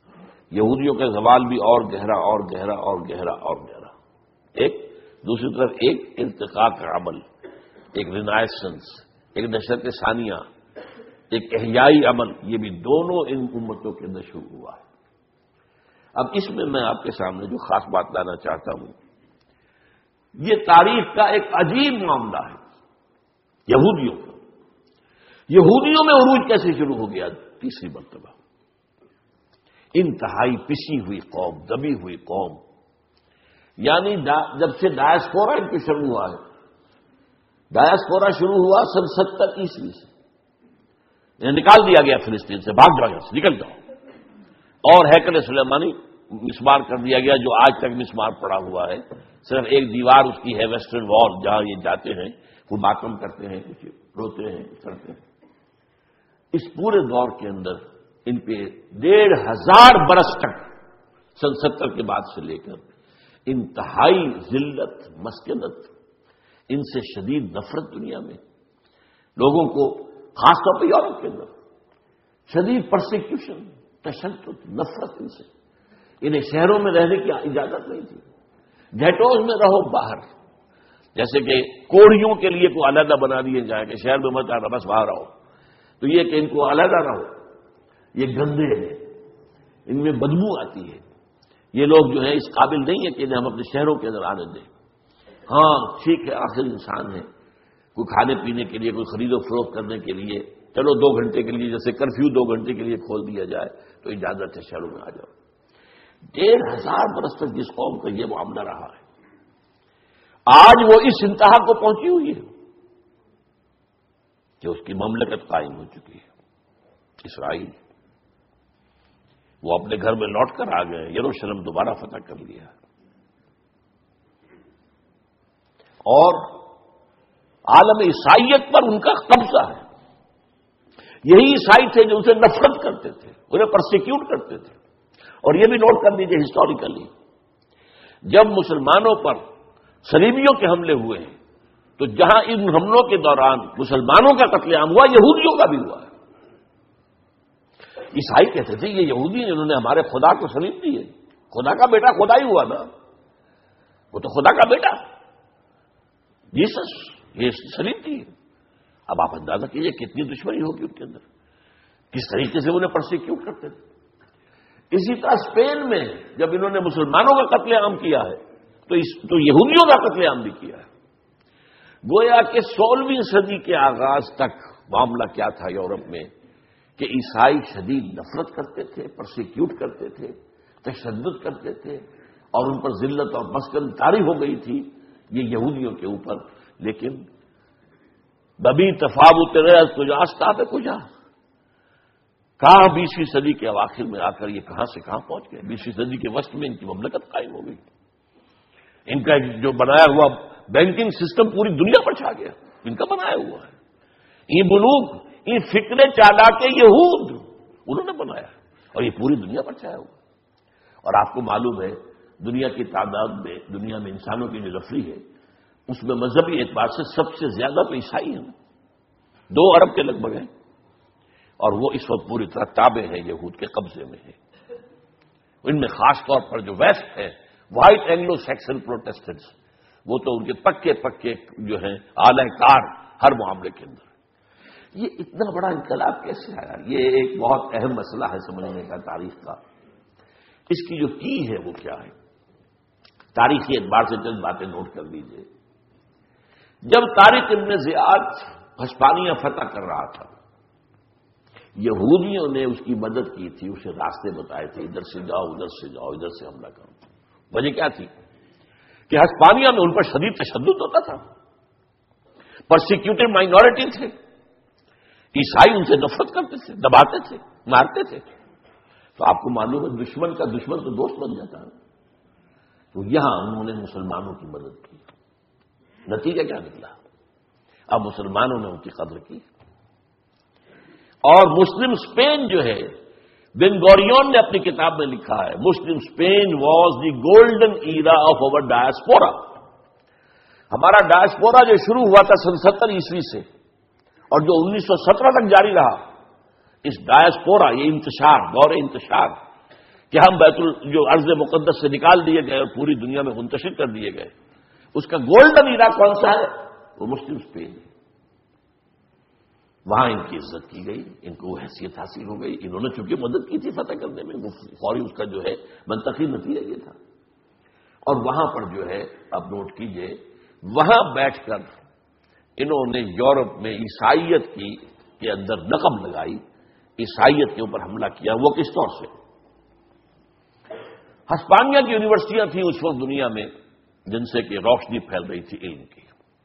یہودیوں کا زوال بھی اور گہرا اور گہرا اور گہرا اور گہرا. ایک دوسری طرف ایک ارتقاء کا عمل، ایک رینائسنس، ایک نشرت ثانیہ، ایک احیائی عمل، یہ بھی دونوں ان امتوں کے اندر شروع ہوا ہے. اب اس میں میں آپ کے سامنے جو خاص بات لانا چاہتا ہوں، یہ تاریخ کا ایک عجیب معاملہ ہے. یہودیوں کا یہودیوں میں عروج کیسے شروع ہو گیا؟ تیسری مرتبہ. انتہائی پسی ہوئی قوم، دبی ہوئی قوم، یعنی جب سے ڈایاسپورا ان کو شروع ہوا ہے. ڈایاسپورا شروع ہوا سن ستر عیسوی سے. انہیں نکال دیا گیا فلسطین سے، بھاگ جاؤ سے، نکل جاؤ. اور ہیکل سلیمانی مسمار کر دیا گیا، جو آج تک مسمار پڑا ہوا ہے. صرف ایک دیوار اس کی ہے، ویسٹرن وال، جہاں یہ جاتے ہیں، وہ ماتم کرتے ہیں، کچھ روتے ہیں، کرتے ہیں. اس پورے دور کے اندر ان پہ ڈیڑھ ہزار برس تک، سن ستر کے بعد سے لے کر انتہائی ذلت، مسکنت، ان سے شدید نفرت دنیا میں لوگوں کو، خاص طور پہ یورپ کے اندر شدید پرسیکیوشن، تشدد، نفرت ان سے. انہیں شہروں میں رہنے کی اجازت نہیں تھی. گھیٹوز میں رہو باہر، جیسے کہ کوڑیوں کے لیے کوئی علیحدہ بنا دیے جائے کہ شہر میں مت آنا، بس باہر آؤ. تو یہ کہ ان کو علیحدہ رہو، یہ گندے ہیں، ان میں بدبو آتی ہے، یہ لوگ جو ہیں اس قابل نہیں ہے کہ انہیں ہم اپنے شہروں کے اندر آنے دیں. ہاں ٹھیک ہے، آخر انسان ہے، کوئی کھانے پینے کے لیے، کوئی خرید و فروخت کرنے کے لیے، چلو دو گھنٹے کے لیے، جیسے کرفیو دو گھنٹے کے لیے کھول دیا جائے تو اجازت ہے، شہروں میں آ جاؤ. ڈیڑھ ہزار برس تک جس قوم کا یہ معاملہ رہا ہے، آج وہ اس انتہا کو پہنچی ہوئی ہے کہ اس کی مملکت قائم ہو چکی ہے. اسرائیل، وہ اپنے گھر میں لوٹ کر آ گئے، یروشلم دوبارہ فتح کر لیا. اور عالم عیسائیت پر ان کا قبضہ ہے. یہی عیسائی تھے جو ان سے نفرت کرتے تھے، انہیں پرسیکیوٹ کرتے تھے. اور یہ بھی نوٹ کر لیجیے ہسٹوریکلی، جب مسلمانوں پر صلیبیوں کے حملے ہوئے ہیں تو جہاں ان حملوں کے دوران مسلمانوں کا قتل عام ہوا، یہودیوں کا بھی ہوا ہے. عیسائی کہتے تھے یہ یہودی انہوں نے ہمارے خدا کو صلیب دی ہے. خدا کا بیٹا خدا ہی ہوا نا، وہ تو خدا کا بیٹا جیسس، یہ صلیب دی. اب آپ اندازہ کیجیے کتنی دشمنی ہوگی ان کے اندر، کس طریقے سے انہیں پرسیکیوٹ کرتے تھے. اسی طرح اسپین میں جب انہوں نے مسلمانوں کا قتل عام کیا ہے تو اس تو یہودیوں کا قتل عام بھی کیا ہے. گویا کہ سولہویں صدی کے آغاز تک معاملہ کیا تھا یورپ میں کہ عیسائی شدید نفرت کرتے تھے، پرسیکیوٹ کرتے تھے، تشدد کرتے تھے، اور ان پر ذلت اور مسکن طاری ہو گئی تھی یہ یہودیوں کے اوپر. لیکن ببی تفاوت رأس کجا استاد کجا، کہاں بیسویں صدی کے اواخر میں آ کر یہ کہاں سے کہاں پہنچ گئے. بیسویں صدی کے وسط میں ان کی مملکت قائم ہو گئی. ان کا جو بنایا ہوا بینکنگ سسٹم پوری دنیا پر چھا گیا، ان کا بنایا ہوا ہے. یہ بلوغ، یہ فکر چالاک یہود انہوں نے بنایا اور یہ پوری دنیا پر چھایا ہوا. اور آپ کو معلوم ہے دنیا کی تعداد میں، دنیا میں انسانوں کی جو لفری ہے اس میں مذہبی اعتبار سے سب سے زیادہ تو عیسائی ہیں، دو ارب کے لگ بھگ ہیں. اور وہ اس وقت پوری طرح تابع ہیں، یہود کے قبضے میں ہے. ان میں خاص طور پر جو ویسٹ ہے، وائٹ اینگلو سیکسن پروٹیسٹنٹس، وہ تو ان کے پکے پکے جو ہیں اعلی کار ہر معاملے کے اندر. یہ اتنا بڑا انقلاب کیسے آیا؟ یہ ایک بہت اہم مسئلہ ہے سمجھنے کا تاریخ کا. اس کی جو کی ہے وہ کیا ہے؟ تاریخی اعتبار سے چند باتیں نوٹ کر لیجیے. جب طارق ابن زیاد ہسپانیہ فتح کر رہا تھا، یہودیوں نے اس کی مدد کی تھی، اسے راستے بتائے تھے، ادھر سے جاؤ، ادھر سے جاؤ، ادھر سے حملہ کرو. وجہ کیا تھی کہ ہسپانیہ میں ان پر شدید تشدد ہوتا تھا، پرسیکیوٹڈ مائنورٹی تھے، عیسائی ان سے نفرت کرتے تھے، دباتے تھے، مارتے تھے. تو آپ کو معلوم ہے دشمن کا دشمن تو دوست بن جاتا ہے. تو یہاں انہوں نے مسلمانوں کی مدد کی. نتیجہ کیا نکلا؟ اب مسلمانوں نے ان کی قدر کی. اور مسلم اسپین جو ہے، بن گوریون نے اپنی کتاب میں لکھا ہے، Muslim Spain was the golden era of our diaspora. ہمارا ڈایاسپورا جو شروع ہوا تھا سن ستر عیسوی سے اور جو انیس سو سترہ تک جاری رہا، اس ڈایاسپورا، یہ انتشار، دور انتشار، کہ ہم بیت ال جو ارض مقدس سے نکال دیے گئے اور پوری دنیا میں منتشر کر دیے گئے، اس کا گولڈن ایرا کون سا ہے؟ وہ مسلم اسپین ہے۔ وہاں ان کی عزت کی گئی، ان کو وہ حیثیت حاصل ہو گئی، انہوں نے چونکہ مدد کی تھی فتح کرنے میں، وہ فوری اس کا جو ہے منطقی نتیجہ یہ تھا۔ اور وہاں پر جو ہے اب نوٹ کیجئے، وہاں بیٹھ کر انہوں نے یورپ میں عیسائیت کی کے اندر نقب لگائی، عیسائیت کے اوپر حملہ کیا۔ وہ کس طور سے؟ ہسپانیہ کی یونیورسٹیاں تھیں اس وقت دنیا میں جن سے کہ روشنی پھیل رہی تھی علم کی،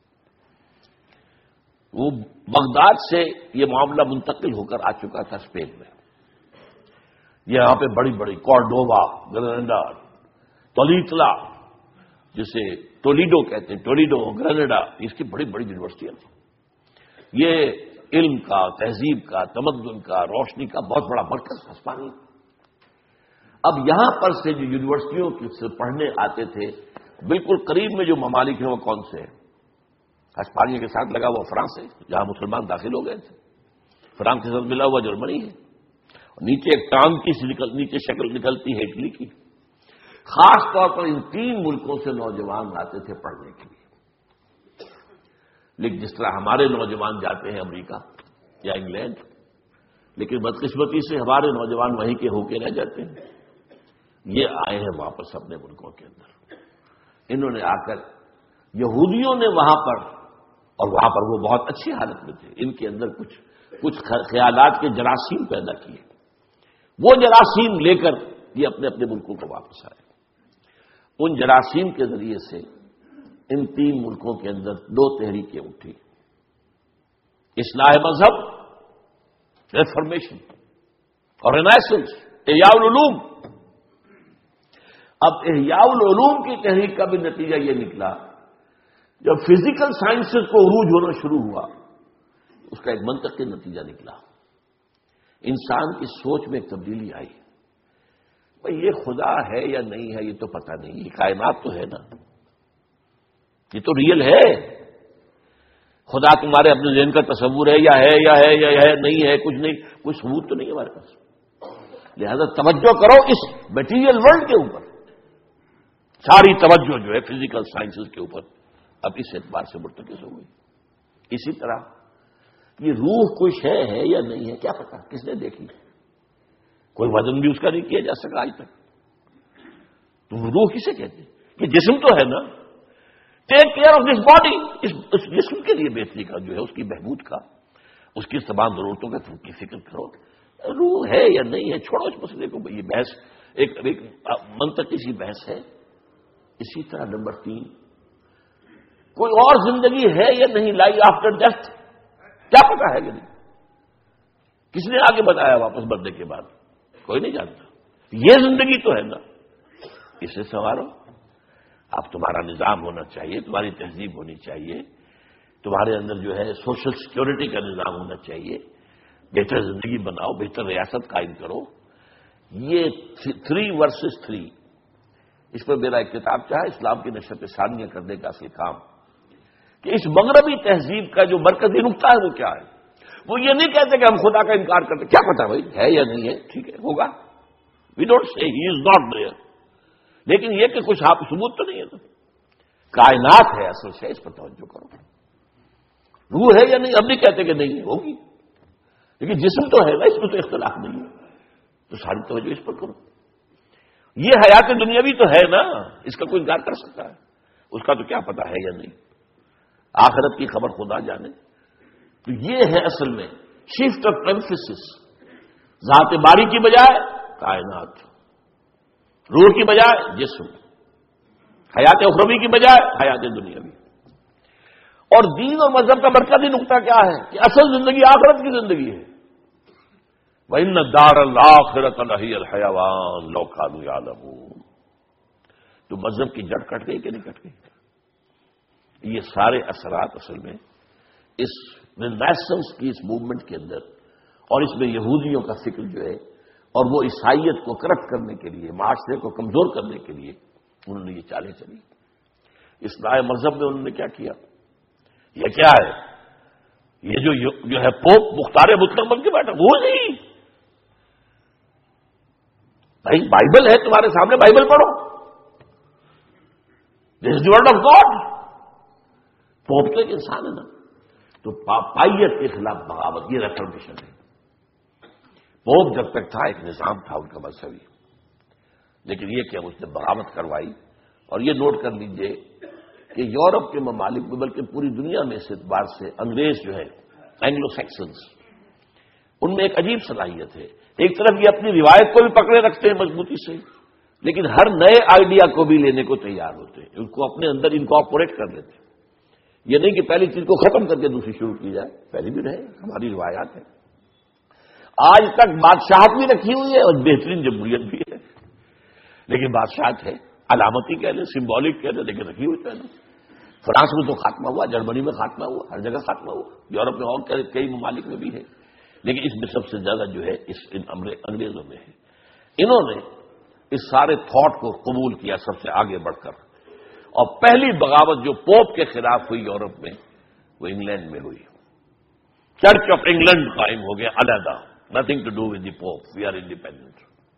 وہ بغداد سے یہ معاملہ منتقل ہو کر آ چکا تھا اسپین میں۔ یہاں پہ بڑی بڑی کورڈووا، گریناڈا، تولیتلا، جسے ٹولیڈو کہتے ہیں، ٹولیڈو، گریناڈا، اس کی بڑی بڑی یونیورسٹیاں تھیں۔ یہ علم کا، تہذیب کا، تمدن کا، روشنی کا بہت بڑا مرکز ہسپانیہ۔ اب یہاں پر سے جو یونیورسٹیوں سے پڑھنے آتے تھے، بالکل قریب میں جو ممالک ہیں وہ کون سے ہیں؟ ہسپانیہ کے ساتھ لگا ہوا فرانس ہے، جہاں مسلمان داخل ہو گئے تھے۔ فرانس کے ساتھ ملا ہوا جرمنی ہے، اور نیچے ایک ٹانگ کی نکل نیچے شکل نکلتی ہے اٹلی کی۔ خاص طور پر ان تین ملکوں سے نوجوان آتے تھے پڑھنے کے لیے، لیکن جس طرح ہمارے نوجوان جاتے ہیں امریکہ یا انگلینڈ، لیکن بدقسمتی سے ہمارے نوجوان وہیں کے ہو کے رہ جاتے ہیں۔ یہ آئے ہیں واپس اپنے ملکوں کے اندر۔ انہوں نے آ کر یہودیوں نے وہاں پر، اور وہاں پر وہ بہت اچھی حالت میں تھے، ان کے اندر کچھ کچھ خیالات کے جراثیم پیدا کیے۔ وہ جراثیم لے کر یہ اپنے اپنے ملکوں کو واپس آئے۔ ان جراثیم کے ذریعے سے ان تین ملکوں کے اندر دو تحریکیں اٹھی: اصلاح مذہب، ریفارمیشن، اور رینیسنس، احیاء العلوم۔ اب احیاء العلوم کی تحریک کا بھی نتیجہ یہ نکلا، جب فزیکل سائنسز کو عروج ہونا شروع ہوا، اس کا ایک منطقی نتیجہ نکلا، انسان کی سوچ میں ایک تبدیلی آئی۔ بھئی یہ خدا ہے یا نہیں ہے یہ تو پتہ نہیں، یہ کائنات تو ہے نا، یہ تو ریئل ہے۔ خدا تمہارے اپنے ذہن کا تصور ہے یا ہے یا ہے یا ہے نہیں ہے، کچھ نہیں، کوئی ثبوت تو نہیں ہے ہمارے پاس۔ لہذا توجہ کرو اس میٹیریل ورلڈ کے اوپر، ساری توجہ جو ہے فزیکل سائنسز کے اوپر اب اس اعتبار سے مرتکز ہو گئی۔ اسی طرح یہ روح کچھ ہے ہے یا نہیں ہے کیا پتا، کس نے دیکھی؟ کوئی وزن بھی اس کا نہیں کیا جا سکا آج تک۔ تو روح کسے کہتے ہیں؟ کہ جسم تو ہے نا، take care of this body, اس جسم کے لیے بہتری کا جو ہے، اس کی بہبود کا، اس کی تمام ضرورتوں کا کی فکر کرو۔ روح ہے یا نہیں ہے چھوڑو اس مسئلے کو، یہ بحث ایک منطقی سی بحث ہے۔ اسی طرح نمبر تین، کوئی اور زندگی ہے یا نہیں، لائی آفٹر ڈیتھ، کیا پتا ہے کہ نہیں؟ کس نے آگے بتایا واپس مرنے کے بعد؟ کوئی نہیں جانتا۔ یہ زندگی تو ہے نا، اسے سنوارو۔ اب تمہارا نظام ہونا چاہیے، تمہاری تہذیب ہونی چاہیے، تمہارے اندر جو ہے سوشل سیکورٹی کا نظام ہونا چاہیے، بہتر زندگی بناؤ، بہتر ریاست قائم کرو۔ یہ تھری ورسز تھری، اس پر میرا ایک کتاب چاہا، اسلام کی نشر ثانیہ کرنے کا اصل کام، کہ اس مغربی تہذیب کا جو مرکزی نقطہ ہے وہ کیا ہے۔ وہ یہ نہیں کہتے کہ ہم خدا کا انکار کرتے، کیا پتا بھائی ہے یا نہیں ہے، ٹھیک ہے ہوگا، we don't say he is not their, لیکن یہ کہ کچھ آپ ثبوت تو نہیں ہے، کائنات ہے اصل سے، اس پر توجہ کرو۔ روح ہے یا نہیں ہم نہیں کہتے کہ نہیں ہوگی، لیکن جسم تو ہے نا، اس میں تو اختلاف نہیں ہے، تو ساری توجہ اس پر کرو۔ یہ حیات دنیاوی تو ہے نا، اس کا کوئی انکار کر سکتا ہے؟ اس کا تو کیا پتا ہے یا نہیں، آخرت کی خبر خدا جانے۔ تو یہ ہے اصل میں شفٹ آف ایمفیسس، ذات باری کی بجائے کائنات، روح کی بجائے جسم، حیات اخروی کی بجائے حیات دنیاوی۔ اور دین اور مذہب کا مرکزی نقطہ کیا ہے کہ اصل زندگی آخرت کی زندگی ہے۔ وَإِنَّ الدَّارَ الْآخِرَةَ لَهِيَ الْحَيَوَانُ لَوْ كَانُوا يَعْلَمُونَ۔ تو مذہب کی جڑ کٹ گئی کہ نہیں کٹ گئی؟ یہ سارے اثرات اصل میں اس رینیسنس کی اس موومنٹ کے اندر، اور اس میں یہودیوں کا فکر جو ہے، اور وہ عیسائیت کو کرپٹ کرنے کے لیے، معاشرے کو کمزور کرنے کے لیے انہوں نے یہ چالیں چلی۔ اصلاح مذہب میں انہوں نے کیا کیا؟ یہ کیا ہے؟ یہ جو جو ہے پوپ مختار مطلق بن کے بیٹھا، وہ نہیں، بھائی بائبل ہے تمہارے سامنے، بائبل پڑھو، this is the word of God. Pope تو ایک انسان ہے نا. تو پاپائیت کے خلاف بغاوت، یہ ریفارمیشن ہے. پوپ جب تک تھا ایک نظام تھا ان کا مذہبی، لیکن یہ کہ اس نے بغاوت کروائی. اور یہ نوٹ کر لیجئے کہ یورپ کے ممالک میں بلکہ پوری دنیا میں اس اعتبار سے انگریز جو ہے اینگلو سیکسنز، ان میں ایک عجیب صلاحیت ہے. ایک طرف یہ اپنی روایت کو بھی پکڑے رکھتے ہیں مضبوطی سے، لیکن ہر نئے آئیڈیا کو بھی لینے کو تیار ہوتے ہیں، ان کو اپنے اندر انکارپوریٹ کر لیتے ہیں. یہ نہیں کہ پہلی چیز کو ختم کر کے دوسری شروع کی جائے، پہلی بھی رہے، ہماری روایات ہیں. آج تک بادشاہت بھی رکھی ہوئی ہے اور بہترین جمہوریت بھی ہے، لیکن بادشاہت ہے، علامتی کہہ لیں، سمبولک کہہ لیں، لیکن رکھی ہوئی کہہ لیں. فرانس میں تو خاتمہ ہوا، جرمنی میں خاتمہ ہوا، ہر جگہ خاتمہ ہوا، یورپ میں اور کئی ممالک میں بھی ہے، لیکن اس میں سب سے زیادہ جو ہے اس انگریزوں میں ہے. انہوں نے اس سارے تھاٹ کو قبول کیا سب سے آگے بڑھ کر. اور پہلی بغاوت جو پوپ کے خلاف ہوئی یورپ میں، وہ انگلینڈ میں ہوئی. چرچ آف انگلینڈ قائم ہو گیا علیحدہ، nothing to do with the Pope, we are independent.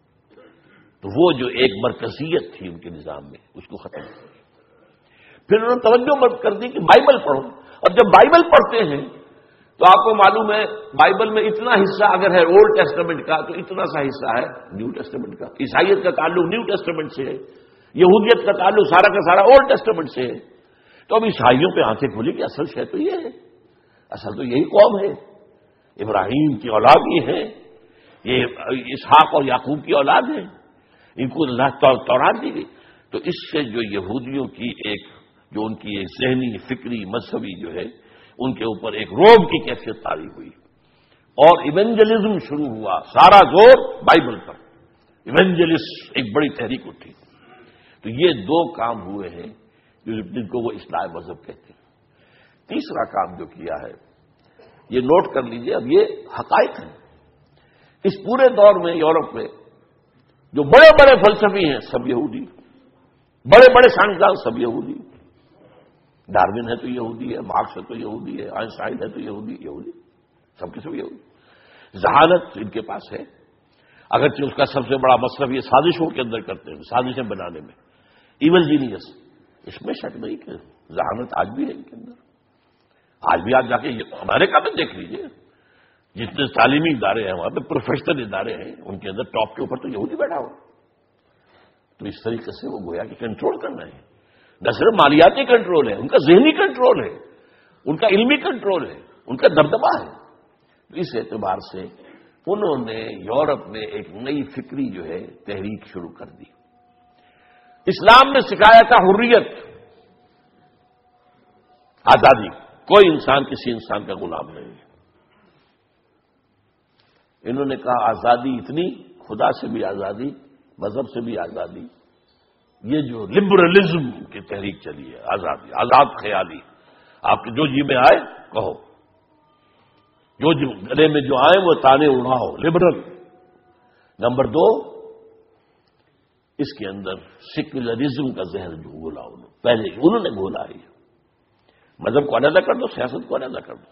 تو وہ جو ایک مرکزیت تھی ان کے نظام میں، اس کو ختم کیا. پھر انہوں نے توجہ مرد کر دی کہ بائبل پڑھو. اور جب بائبل پڑھتے ہیں تو آپ کو معلوم ہے بائبل میں اتنا حصہ اگر ہے اولڈ ٹیسٹمنٹ کا، تو اتنا سا حصہ ہے نیو ٹیسٹمنٹ کا. عیسائیت کا تعلق نیو ٹیسٹمنٹ سے ہے، یہودیت کا تعلق سارا کا سارا اولڈ ٹیسٹمنٹ سے ہے. تو اب عیسائیوں پہ آنکھیں کھلی کہ اصل شے تو یہ ہے، اصل تو یہی قوم ہے، ابراہیم کی اولاد یہ ہے، یہ اسحاق اور یعقوب کی اولاد ہے، ان کو اللہ تورات دی گئی. تو اس سے جو یہودیوں کی ایک جو ان کی ایک ذہنی فکری مذہبی جو ہے ان کے اوپر ایک روب کی کیفیت طاری ہوئی اور ایونجلزم شروع ہوا. سارا زور بائبل پر، ایونجلسٹ ایک بڑی تحریک اٹھی. تو یہ دو کام ہوئے ہیں جن کو وہ اصلاح مذہب کہتے ہیں. تیسرا کام جو کیا ہے یہ نوٹ کر لیجئے، اب یہ حقائق ہیں. اس پورے دور میں یورپ میں جو بڑے بڑے فلسفی ہیں سب یہودی، بڑے بڑے سائنسدان سب یہودی. ڈارون ہے تو یہودی ہے، مارکس ہے تو یہودی ہے، آئنسٹائن ہے تو یہودی یہودی سب کے سب یہودی. ذہانت ان کے پاس ہے، اگرچہ اس کا سب سے بڑا مصرف یہ سازشوں کے اندر کرتے ہیں، سازشیں بنانے میں. ایول جینیس، اس میں شک نہیں کہ ذہانت آج بھی ہے ان کے اندر. آج بھی آپ جا کے امریکہ میں دیکھ لیجیے، جتنے تعلیمی ادارے ہیں وہاں پہ پروفیشنل ادارے ہیں، ان کے اندر ٹاپ کے اوپر تو یہودی بیٹھا ہو. تو اس طریقے سے وہ گویا کہ کنٹرول کرنا ہے. نہ صرف مالیاتی کنٹرول ہے، ان کا ذہنی کنٹرول ہے، ان کا علمی کنٹرول ہے، ان کا دبدبا ہے. تو اس اعتبار سے انہوں نے یورپ میں ایک نئی فکری جو ہے تحریک شروع کر دی. اسلام نے سکھایا تھا حریت، آزادی، کوئی انسان کسی انسان کا غلام نہیں ہے. انہوں نے کہا آزادی اتنی، خدا سے بھی آزادی، مذہب سے بھی آزادی. یہ جو لبرلزم کی تحریک چلی ہے، آزادی، آزاد خیالی، آپ کے جو جی میں آئے کہو، جو گلے میں جو آئے وہ تانے اڑاؤ، لبرل. نمبر دو، اس کے اندر سیکولرزم کا زہر جو گھولا انہوں پہلے انہوں نے گھولا ہے. مذہب کو علیحدہ کر دو، سیاست کو علیحدہ کر دو.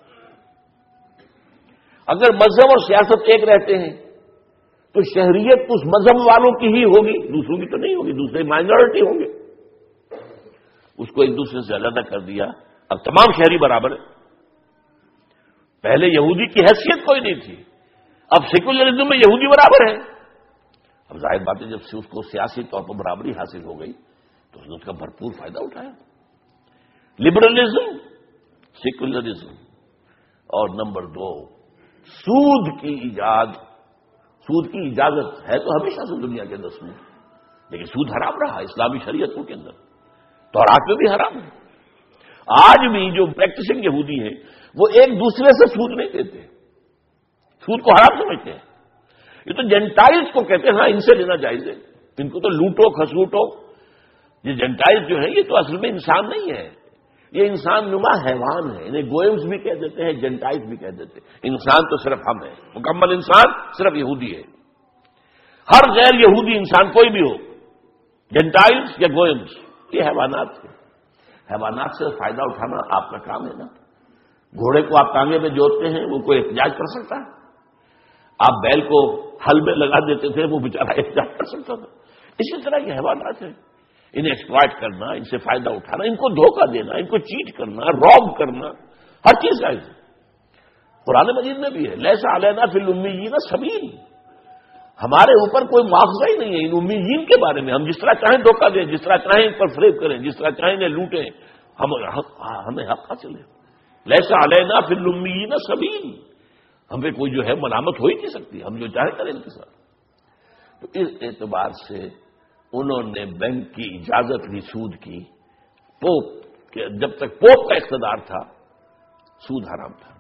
اگر مذہب اور سیاست ایک رہتے ہیں تو شہریت اس مذہب والوں کی ہی ہوگی، دوسروں کی تو نہیں ہوگی، دوسرے مائنورٹی ہوں گے. اس کو ایک دوسرے سے علیحدہ کر دیا. اب تمام شہری برابر ہیں. پہلے یہودی کی حیثیت کوئی نہیں تھی، اب سیکولرزم میں یہودی برابر ہے. اب ظاہر بات ہے جب سے اس کو سیاسی طور پر برابری حاصل ہو گئی تو اس نے اس کا بھرپور فائدہ اٹھایا. Liberalism, secularism. اور نمبر دو، سود کی ایجاد. سود کی اجازت ہے تو ہمیشہ سے دنیا کے اندر سود، لیکن سود حرام رہا اسلامی شریعتوں کے اندر، تورات میں بھی حرام ہے. آج بھی جو پریکٹسنگ یہودی ہیں وہ ایک دوسرے سے سود نہیں دیتے، سود کو حرام سمجھتے ہیں. یہ تو جینٹائلز کو کہتے ہیں ہاں ان سے لینا جائز ہے، ان کو تو لوٹو کھسوٹو. یہ جینٹائلز جو ہیں یہ تو اصل میں انسان نہیں ہے، یہ انسان نما حیوان ہے. انہیں گوئمز بھی کہہ دیتے ہیں، جینٹائلز بھی کہہ دیتے ہیں. انسان تو صرف ہم ہیں، مکمل انسان صرف یہودی ہے. ہر غیر یہودی انسان کوئی بھی ہو، جینٹائلز یا گوئمز، یہ حیوانات ہیں. حیوانات سے فائدہ اٹھانا آپ کا کام ہے نا. گھوڑے کو آپ ٹانگے میں جوتتے ہیں، وہ کوئی احتجاج کر سکتا ہے؟ آپ بیل کو ہل میں لگا دیتے تھے، وہ بیچارہ احتیاط کر سکتا تھا. اسی طرح یہ حیوانات ہیں، انہیں ایکسپلائٹ کرنا، ان سے فائدہ اٹھانا، ان کو دھوکہ دینا، ان کو چیٹ کرنا، روب کرنا، ہر چیز کا ہے. قرآن مجید میں بھی ہے لیس علینا فی الامیین سبیل، ہمارے اوپر کوئی مواخذہ ہی نہیں ہے ان امیین کے بارے میں. ہم جس طرح چاہیں دھوکہ دیں، جس طرح چاہیں ان پر فریب کریں، جس طرح چاہیں انہیں لوٹیں، ہم ہمیں حق حاصل ہے. لیس علینا فی الامیین سبیل، ہمیں کوئی جو ہے ملامت ہو ہی نہیں سکتی، ہم جو چاہیں کریں ان کے ساتھ. تو اس اعتبار سے انہوں نے بینک کی اجازت لی سود کی. پوپ کہ جب تک پوپ کا اقتدار تھا سود حرام تھا.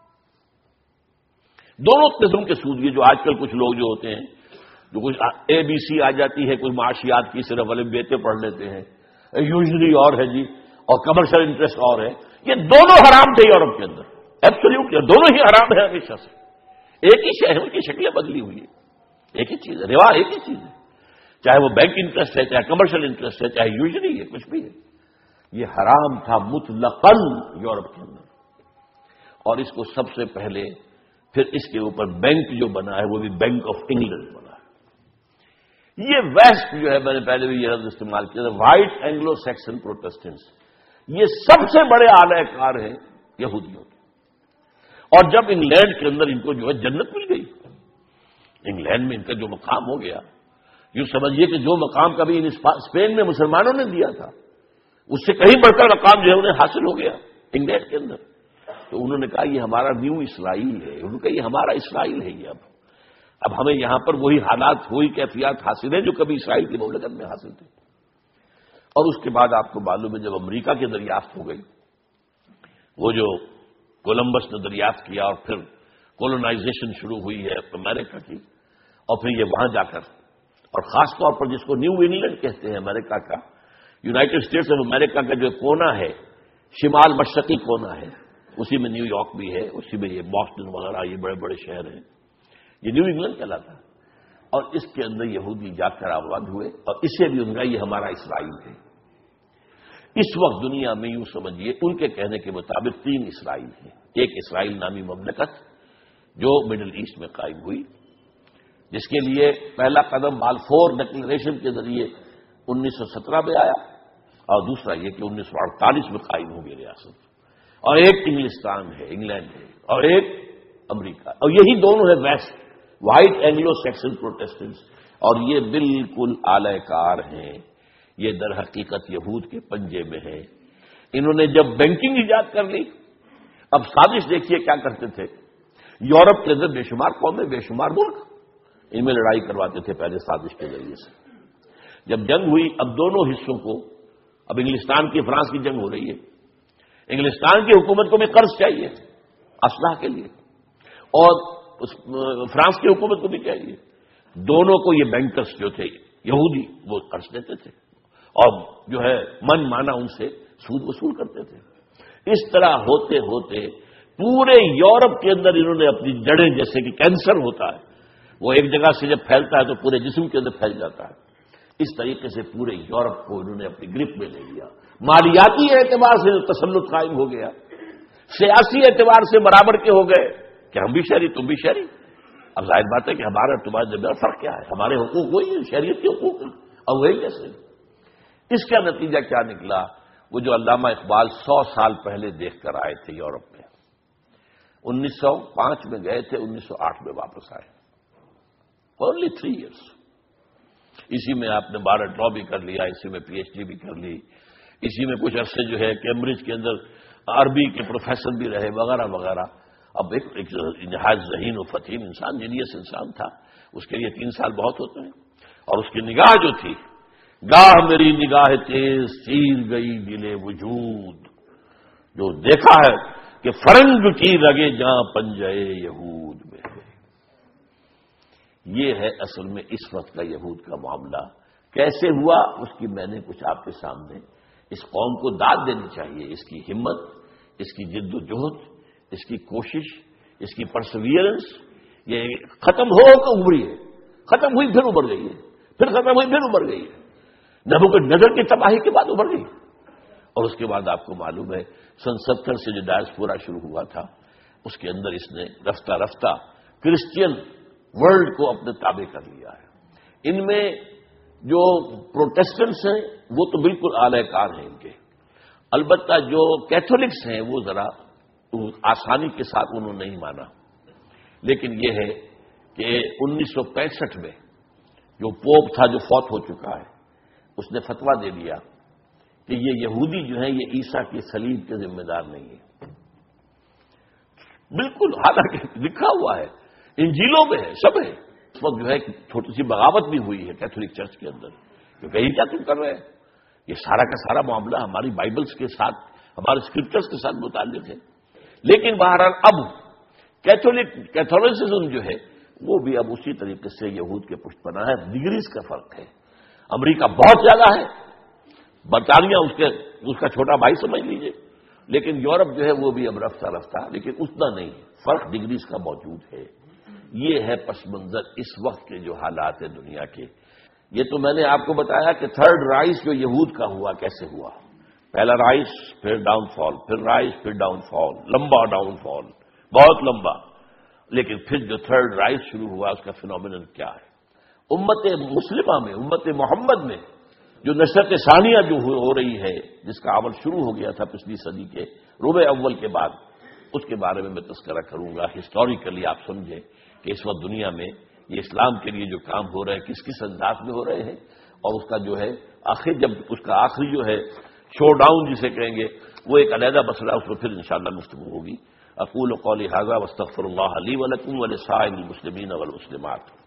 دونوں قسم کے سود، یہ جو آج کل کچھ لوگ جو ہوتے ہیں جو کچھ اے بی سی آ جاتی ہے، کچھ معاشیات کی صرف والے بیتے پڑھ لیتے ہیں، یوزلی اور ہے جی، اور کمرشل انٹرسٹ اور ہے، یہ دونوں حرام تھے یورپ کے اندر. ایبسلیوٹلی دونوں ہی حرام ہے ہمیشہ سے. ایک ہی شہر ان کی شکلیں بدلی ہوئی ہے، ایک ہی چیز ہے، رواج ایک ہی چیز ہے، چاہے وہ بینک انٹرسٹ ہے، چاہے کمرشل انٹرسٹ ہے، چاہے یوزلی ہے، کچھ بھی ہے. یہ حرام تھا مطلقاً یورپ کے اندر. اور اس کو سب سے پہلے پھر اس کے اوپر بینک جو بنا ہے وہ بھی بینک آف انگلینڈ بنا ہے. یہ ویسٹ جو ہے، میں نے پہلے بھی یہ لفظ استعمال کیا تھا، وائٹ اینگلو سیکسن پروٹیسٹنٹس، یہ سب سے بڑے اعلی کار ہیں یہودیوں کے. اور جب انگلینڈ کے اندر ان کو جو ہے جنت مل گئی، انگلینڈ میں ان کا جو مقام ہو گیا، یوں سمجھیے کہ جو مقام کبھی اسپین میں مسلمانوں نے دیا تھا اس سے کہیں بڑھ کر مقام جو ہے انہیں حاصل ہو گیا انگلینڈ کے اندر. تو انہوں نے کہا یہ ہمارا نیو اسرائیل ہے، انہوں نے کہا یہ ہمارا اسرائیل ہے. یہ اب اب ہمیں یہاں پر وہی حالات، وہی کیفیات حاصل ہیں جو کبھی اسرائیل کی مملکت میں حاصل تھے. اور اس کے بعد آپ کو معلوم ہے جب امریکہ کی دریافت ہو گئی، وہ جو کولمبس نے دریافت کیا اور پھر کولونائزیشن شروع ہوئی ہے امریکہ کی، اور پھر یہ وہاں جا کر، اور خاص طور پر جس کو نیو انگلینڈ کہتے ہیں امریکہ کا، یونائٹڈ اسٹیٹس آف امریکہ کا جو کونا ہے، شمال مشرقی کونا ہے، اسی میں نیو یارک بھی ہے، اسی میں یہ بoston وغیرہ یہ بڑے بڑے شہر ہیں، یہ نیو انگلینڈ کہلاتا ہے. اور اس کے اندر یہودی جا کر آباد ہوئے، اور اسے بھی ان کا یہ ہمارا اسرائیل ہے. اس وقت دنیا میں یوں سمجھیے ان کے کہنے کے مطابق تین اسرائیل ہیں. ایک اسرائیل نامی مملکت جو مڈل ایسٹ میں قائم ہوئی، جس کے لیے پہلا قدم بالفور ڈکلریشن کے ذریعے انیس سو سترہ میں آیا، اور دوسرا یہ کہ انیس سو اڑتالیس میں قائم ہو گئی ریاست. اور ایک انگلستان ہے، انگلینڈ ہے، اور ایک امریکہ، اور یہی دونوں ہے west, white Anglo Saxon Protestants. اور یہ بالکل اعلی کار ہیں، یہ در حقیقت یہود کے پنجے میں ہے. انہوں نے جب بینکنگ ایجاد کر لی، اب سازش دیکھیے کیا کرتے تھے. یورپ کے اندر بے شمار قومیں، بے شمار ملک ان میں لڑائی کرواتے تھے پہلے سازش کے ذریعے سے. جب جنگ ہوئی، اب دونوں حصوں کو، اب انگلستان کی فرانس کی جنگ ہو رہی ہے، انگلستان کی حکومت کو بھی قرض چاہیے اسلحہ کے لیے، اور فرانس کی حکومت کو بھی چاہیے. دونوں کو یہ بینکرز جو تھے یہودی وہ قرض دیتے تھے، اور جو ہے من مانا ان سے سود وصول کرتے تھے. اس طرح ہوتے ہوتے پورے یورپ کے اندر انہوں نے اپنی جڑیں، جیسے کہ کینسر ہوتا ہے وہ ایک جگہ سے جب پھیلتا ہے تو پورے جسم کے اندر پھیل جاتا ہے، اس طریقے سے پورے یورپ کو انہوں نے اپنی گرپ میں لے لیا. مالیاتی اعتبار سے جو تسلط قائم ہو گیا، سیاسی اعتبار سے برابر کے ہو گئے کہ ہم بھی شہری تم بھی شہری. اب ظاہر بات ہے کہ ہمارا تمہارے درمیان فرق کیا ہے، ہمارے حقوق وہی ہیں، شہریت کے حقوق ہیں، اور وہی جیسے. اس کا نتیجہ کیا نکلا؟ وہ جو علامہ اقبال سو سال پہلے دیکھ کر آئے تھے یورپ میں، انیس سو پانچ میں گئے تھے، انیس سو آٹھ میں واپس آئے، اونلی تھری ایئرس. اسی میں آپ نے بارہ ڈرا بھی کر لیا، اسی میں پی ایچ ڈی بھی کر لی، اسی میں کچھ عرصے جو ہے کیمبرج کے اندر عربی کے پروفیسر بھی رہے وغیرہ وغیرہ. اب ایک نہایت ذہین و فتیم انسان، جینیس انسان تھا، اس کے لیے تین سال بہت ہوتے ہیں. اور اس کی نگاہ جو تھی، گاہ میری نگاہ تیز چیر گئی دل وجود، جو دیکھا ہے کہ فرنگ کی رگے جاں پنجے یہود میں. یہ ہے اصل میں اس وقت کا یہود کا معاملہ. کیسے ہوا اس کی میں نے کچھ آپ کے سامنے، اس قوم کو داد دینی چاہیے، اس کی ہمت، اس کی جد و جہد، اس کی کوشش، اس کی پرسویئرنس. یہ ختم ہو کر ابھری ہے، ختم ہوئی پھر ابھر گئی ہے، پھر ختم ہوئی پھر ابھر گئی ہے. نبوکدنضر کی تباہی کے بعد ابھر گئی، اور اس کے بعد آپ کو معلوم ہے سن ستر سے جو ڈائسپورا شروع ہوا تھا، اس کے اندر اس نے رفتہ رفتہ کرسچین ورلڈ کو اپنے تابع کر لیا ہے۔ ان میں جو پروٹیسٹنٹس ہیں وہ تو بالکل اعلی کار ہیں ان کے، البتہ جو کیتھولکس ہیں وہ ذرا آسانی کے ساتھ انہوں نے نہیں مانا۔ لیکن یہ ہے کہ انیس سو پینسٹھ میں جو پوپ تھا جو فوت ہو چکا ہے، اس نے فتویٰ دے دیا کہ یہ یہودی جو ہیں یہ عیسیٰ کی صلیب کے ذمہ دار نہیں ہے۔ بالکل، حالانکہ لکھا ہوا ہے، انجیلوں میں ہے، سب ہے۔ اس وقت جو ہے چھوٹی سی بغاوت بھی ہوئی ہے کیتھولک چرچ کے اندر، کہ کہیں کیا تم کر رہے ہیں، یہ سارا کا سارا معاملہ ہماری بائبلز کے ساتھ، ہمارے اسکرپچرز کے ساتھ متعلق ہے۔ لیکن بہرحال اب کیتھولک کیتھولسزم جو ہے وہ بھی اب اسی طریقے سے یہود کے پشت پناہ ہے۔ ڈگریز کا فرق ہے، امریکہ بہت زیادہ ہے، برطانیہ اس کے اس کا چھوٹا بھائی سمجھ لیجئے، لیکن یورپ جو ہے وہ بھی اب رفتہ رفتہ، لیکن اتنا نہیں، فرق ڈگریز کا موجود ہے۔ یہ ہے پس منظر اس وقت کے جو حالات ہیں دنیا کے۔ یہ تو میں نے آپ کو بتایا کہ تھرڈ رائز جو یہود کا ہوا کیسے ہوا، پہلا رائز، پھر ڈاؤن فال، پھر رائز، پھر ڈاؤن فال، لمبا ڈاؤن فال، بہت لمبا۔ لیکن پھر جو تھرڈ رائز شروع ہوا اس کا فینومینن کیا ہے؟ امت مسلمہ میں، امت محمد میں جو نشرت ثانیہ جو ہو رہی ہے، جس کا عمل شروع ہو گیا تھا پچھلی صدی کے ربع اول کے بعد، اس کے بارے میں میں تذکرہ کروں گا۔ ہسٹوریکلی آپ سمجھیں کہ اس وقت دنیا میں یہ اسلام کے لیے جو کام ہو رہے ہیں کس کس انداز میں ہو رہے ہیں، اور اس کا جو ہے آخر جب اس کا آخری جو ہے شو ڈاؤن جسے کہیں گے وہ ایک علیحدہ مسئلہ، اس میں پھر انشاءاللہ گفتگو ہوگی۔ اقول قولی ھذا واستغفر اللہ لی ولکم ولسائر المسلمین والمسلمات۔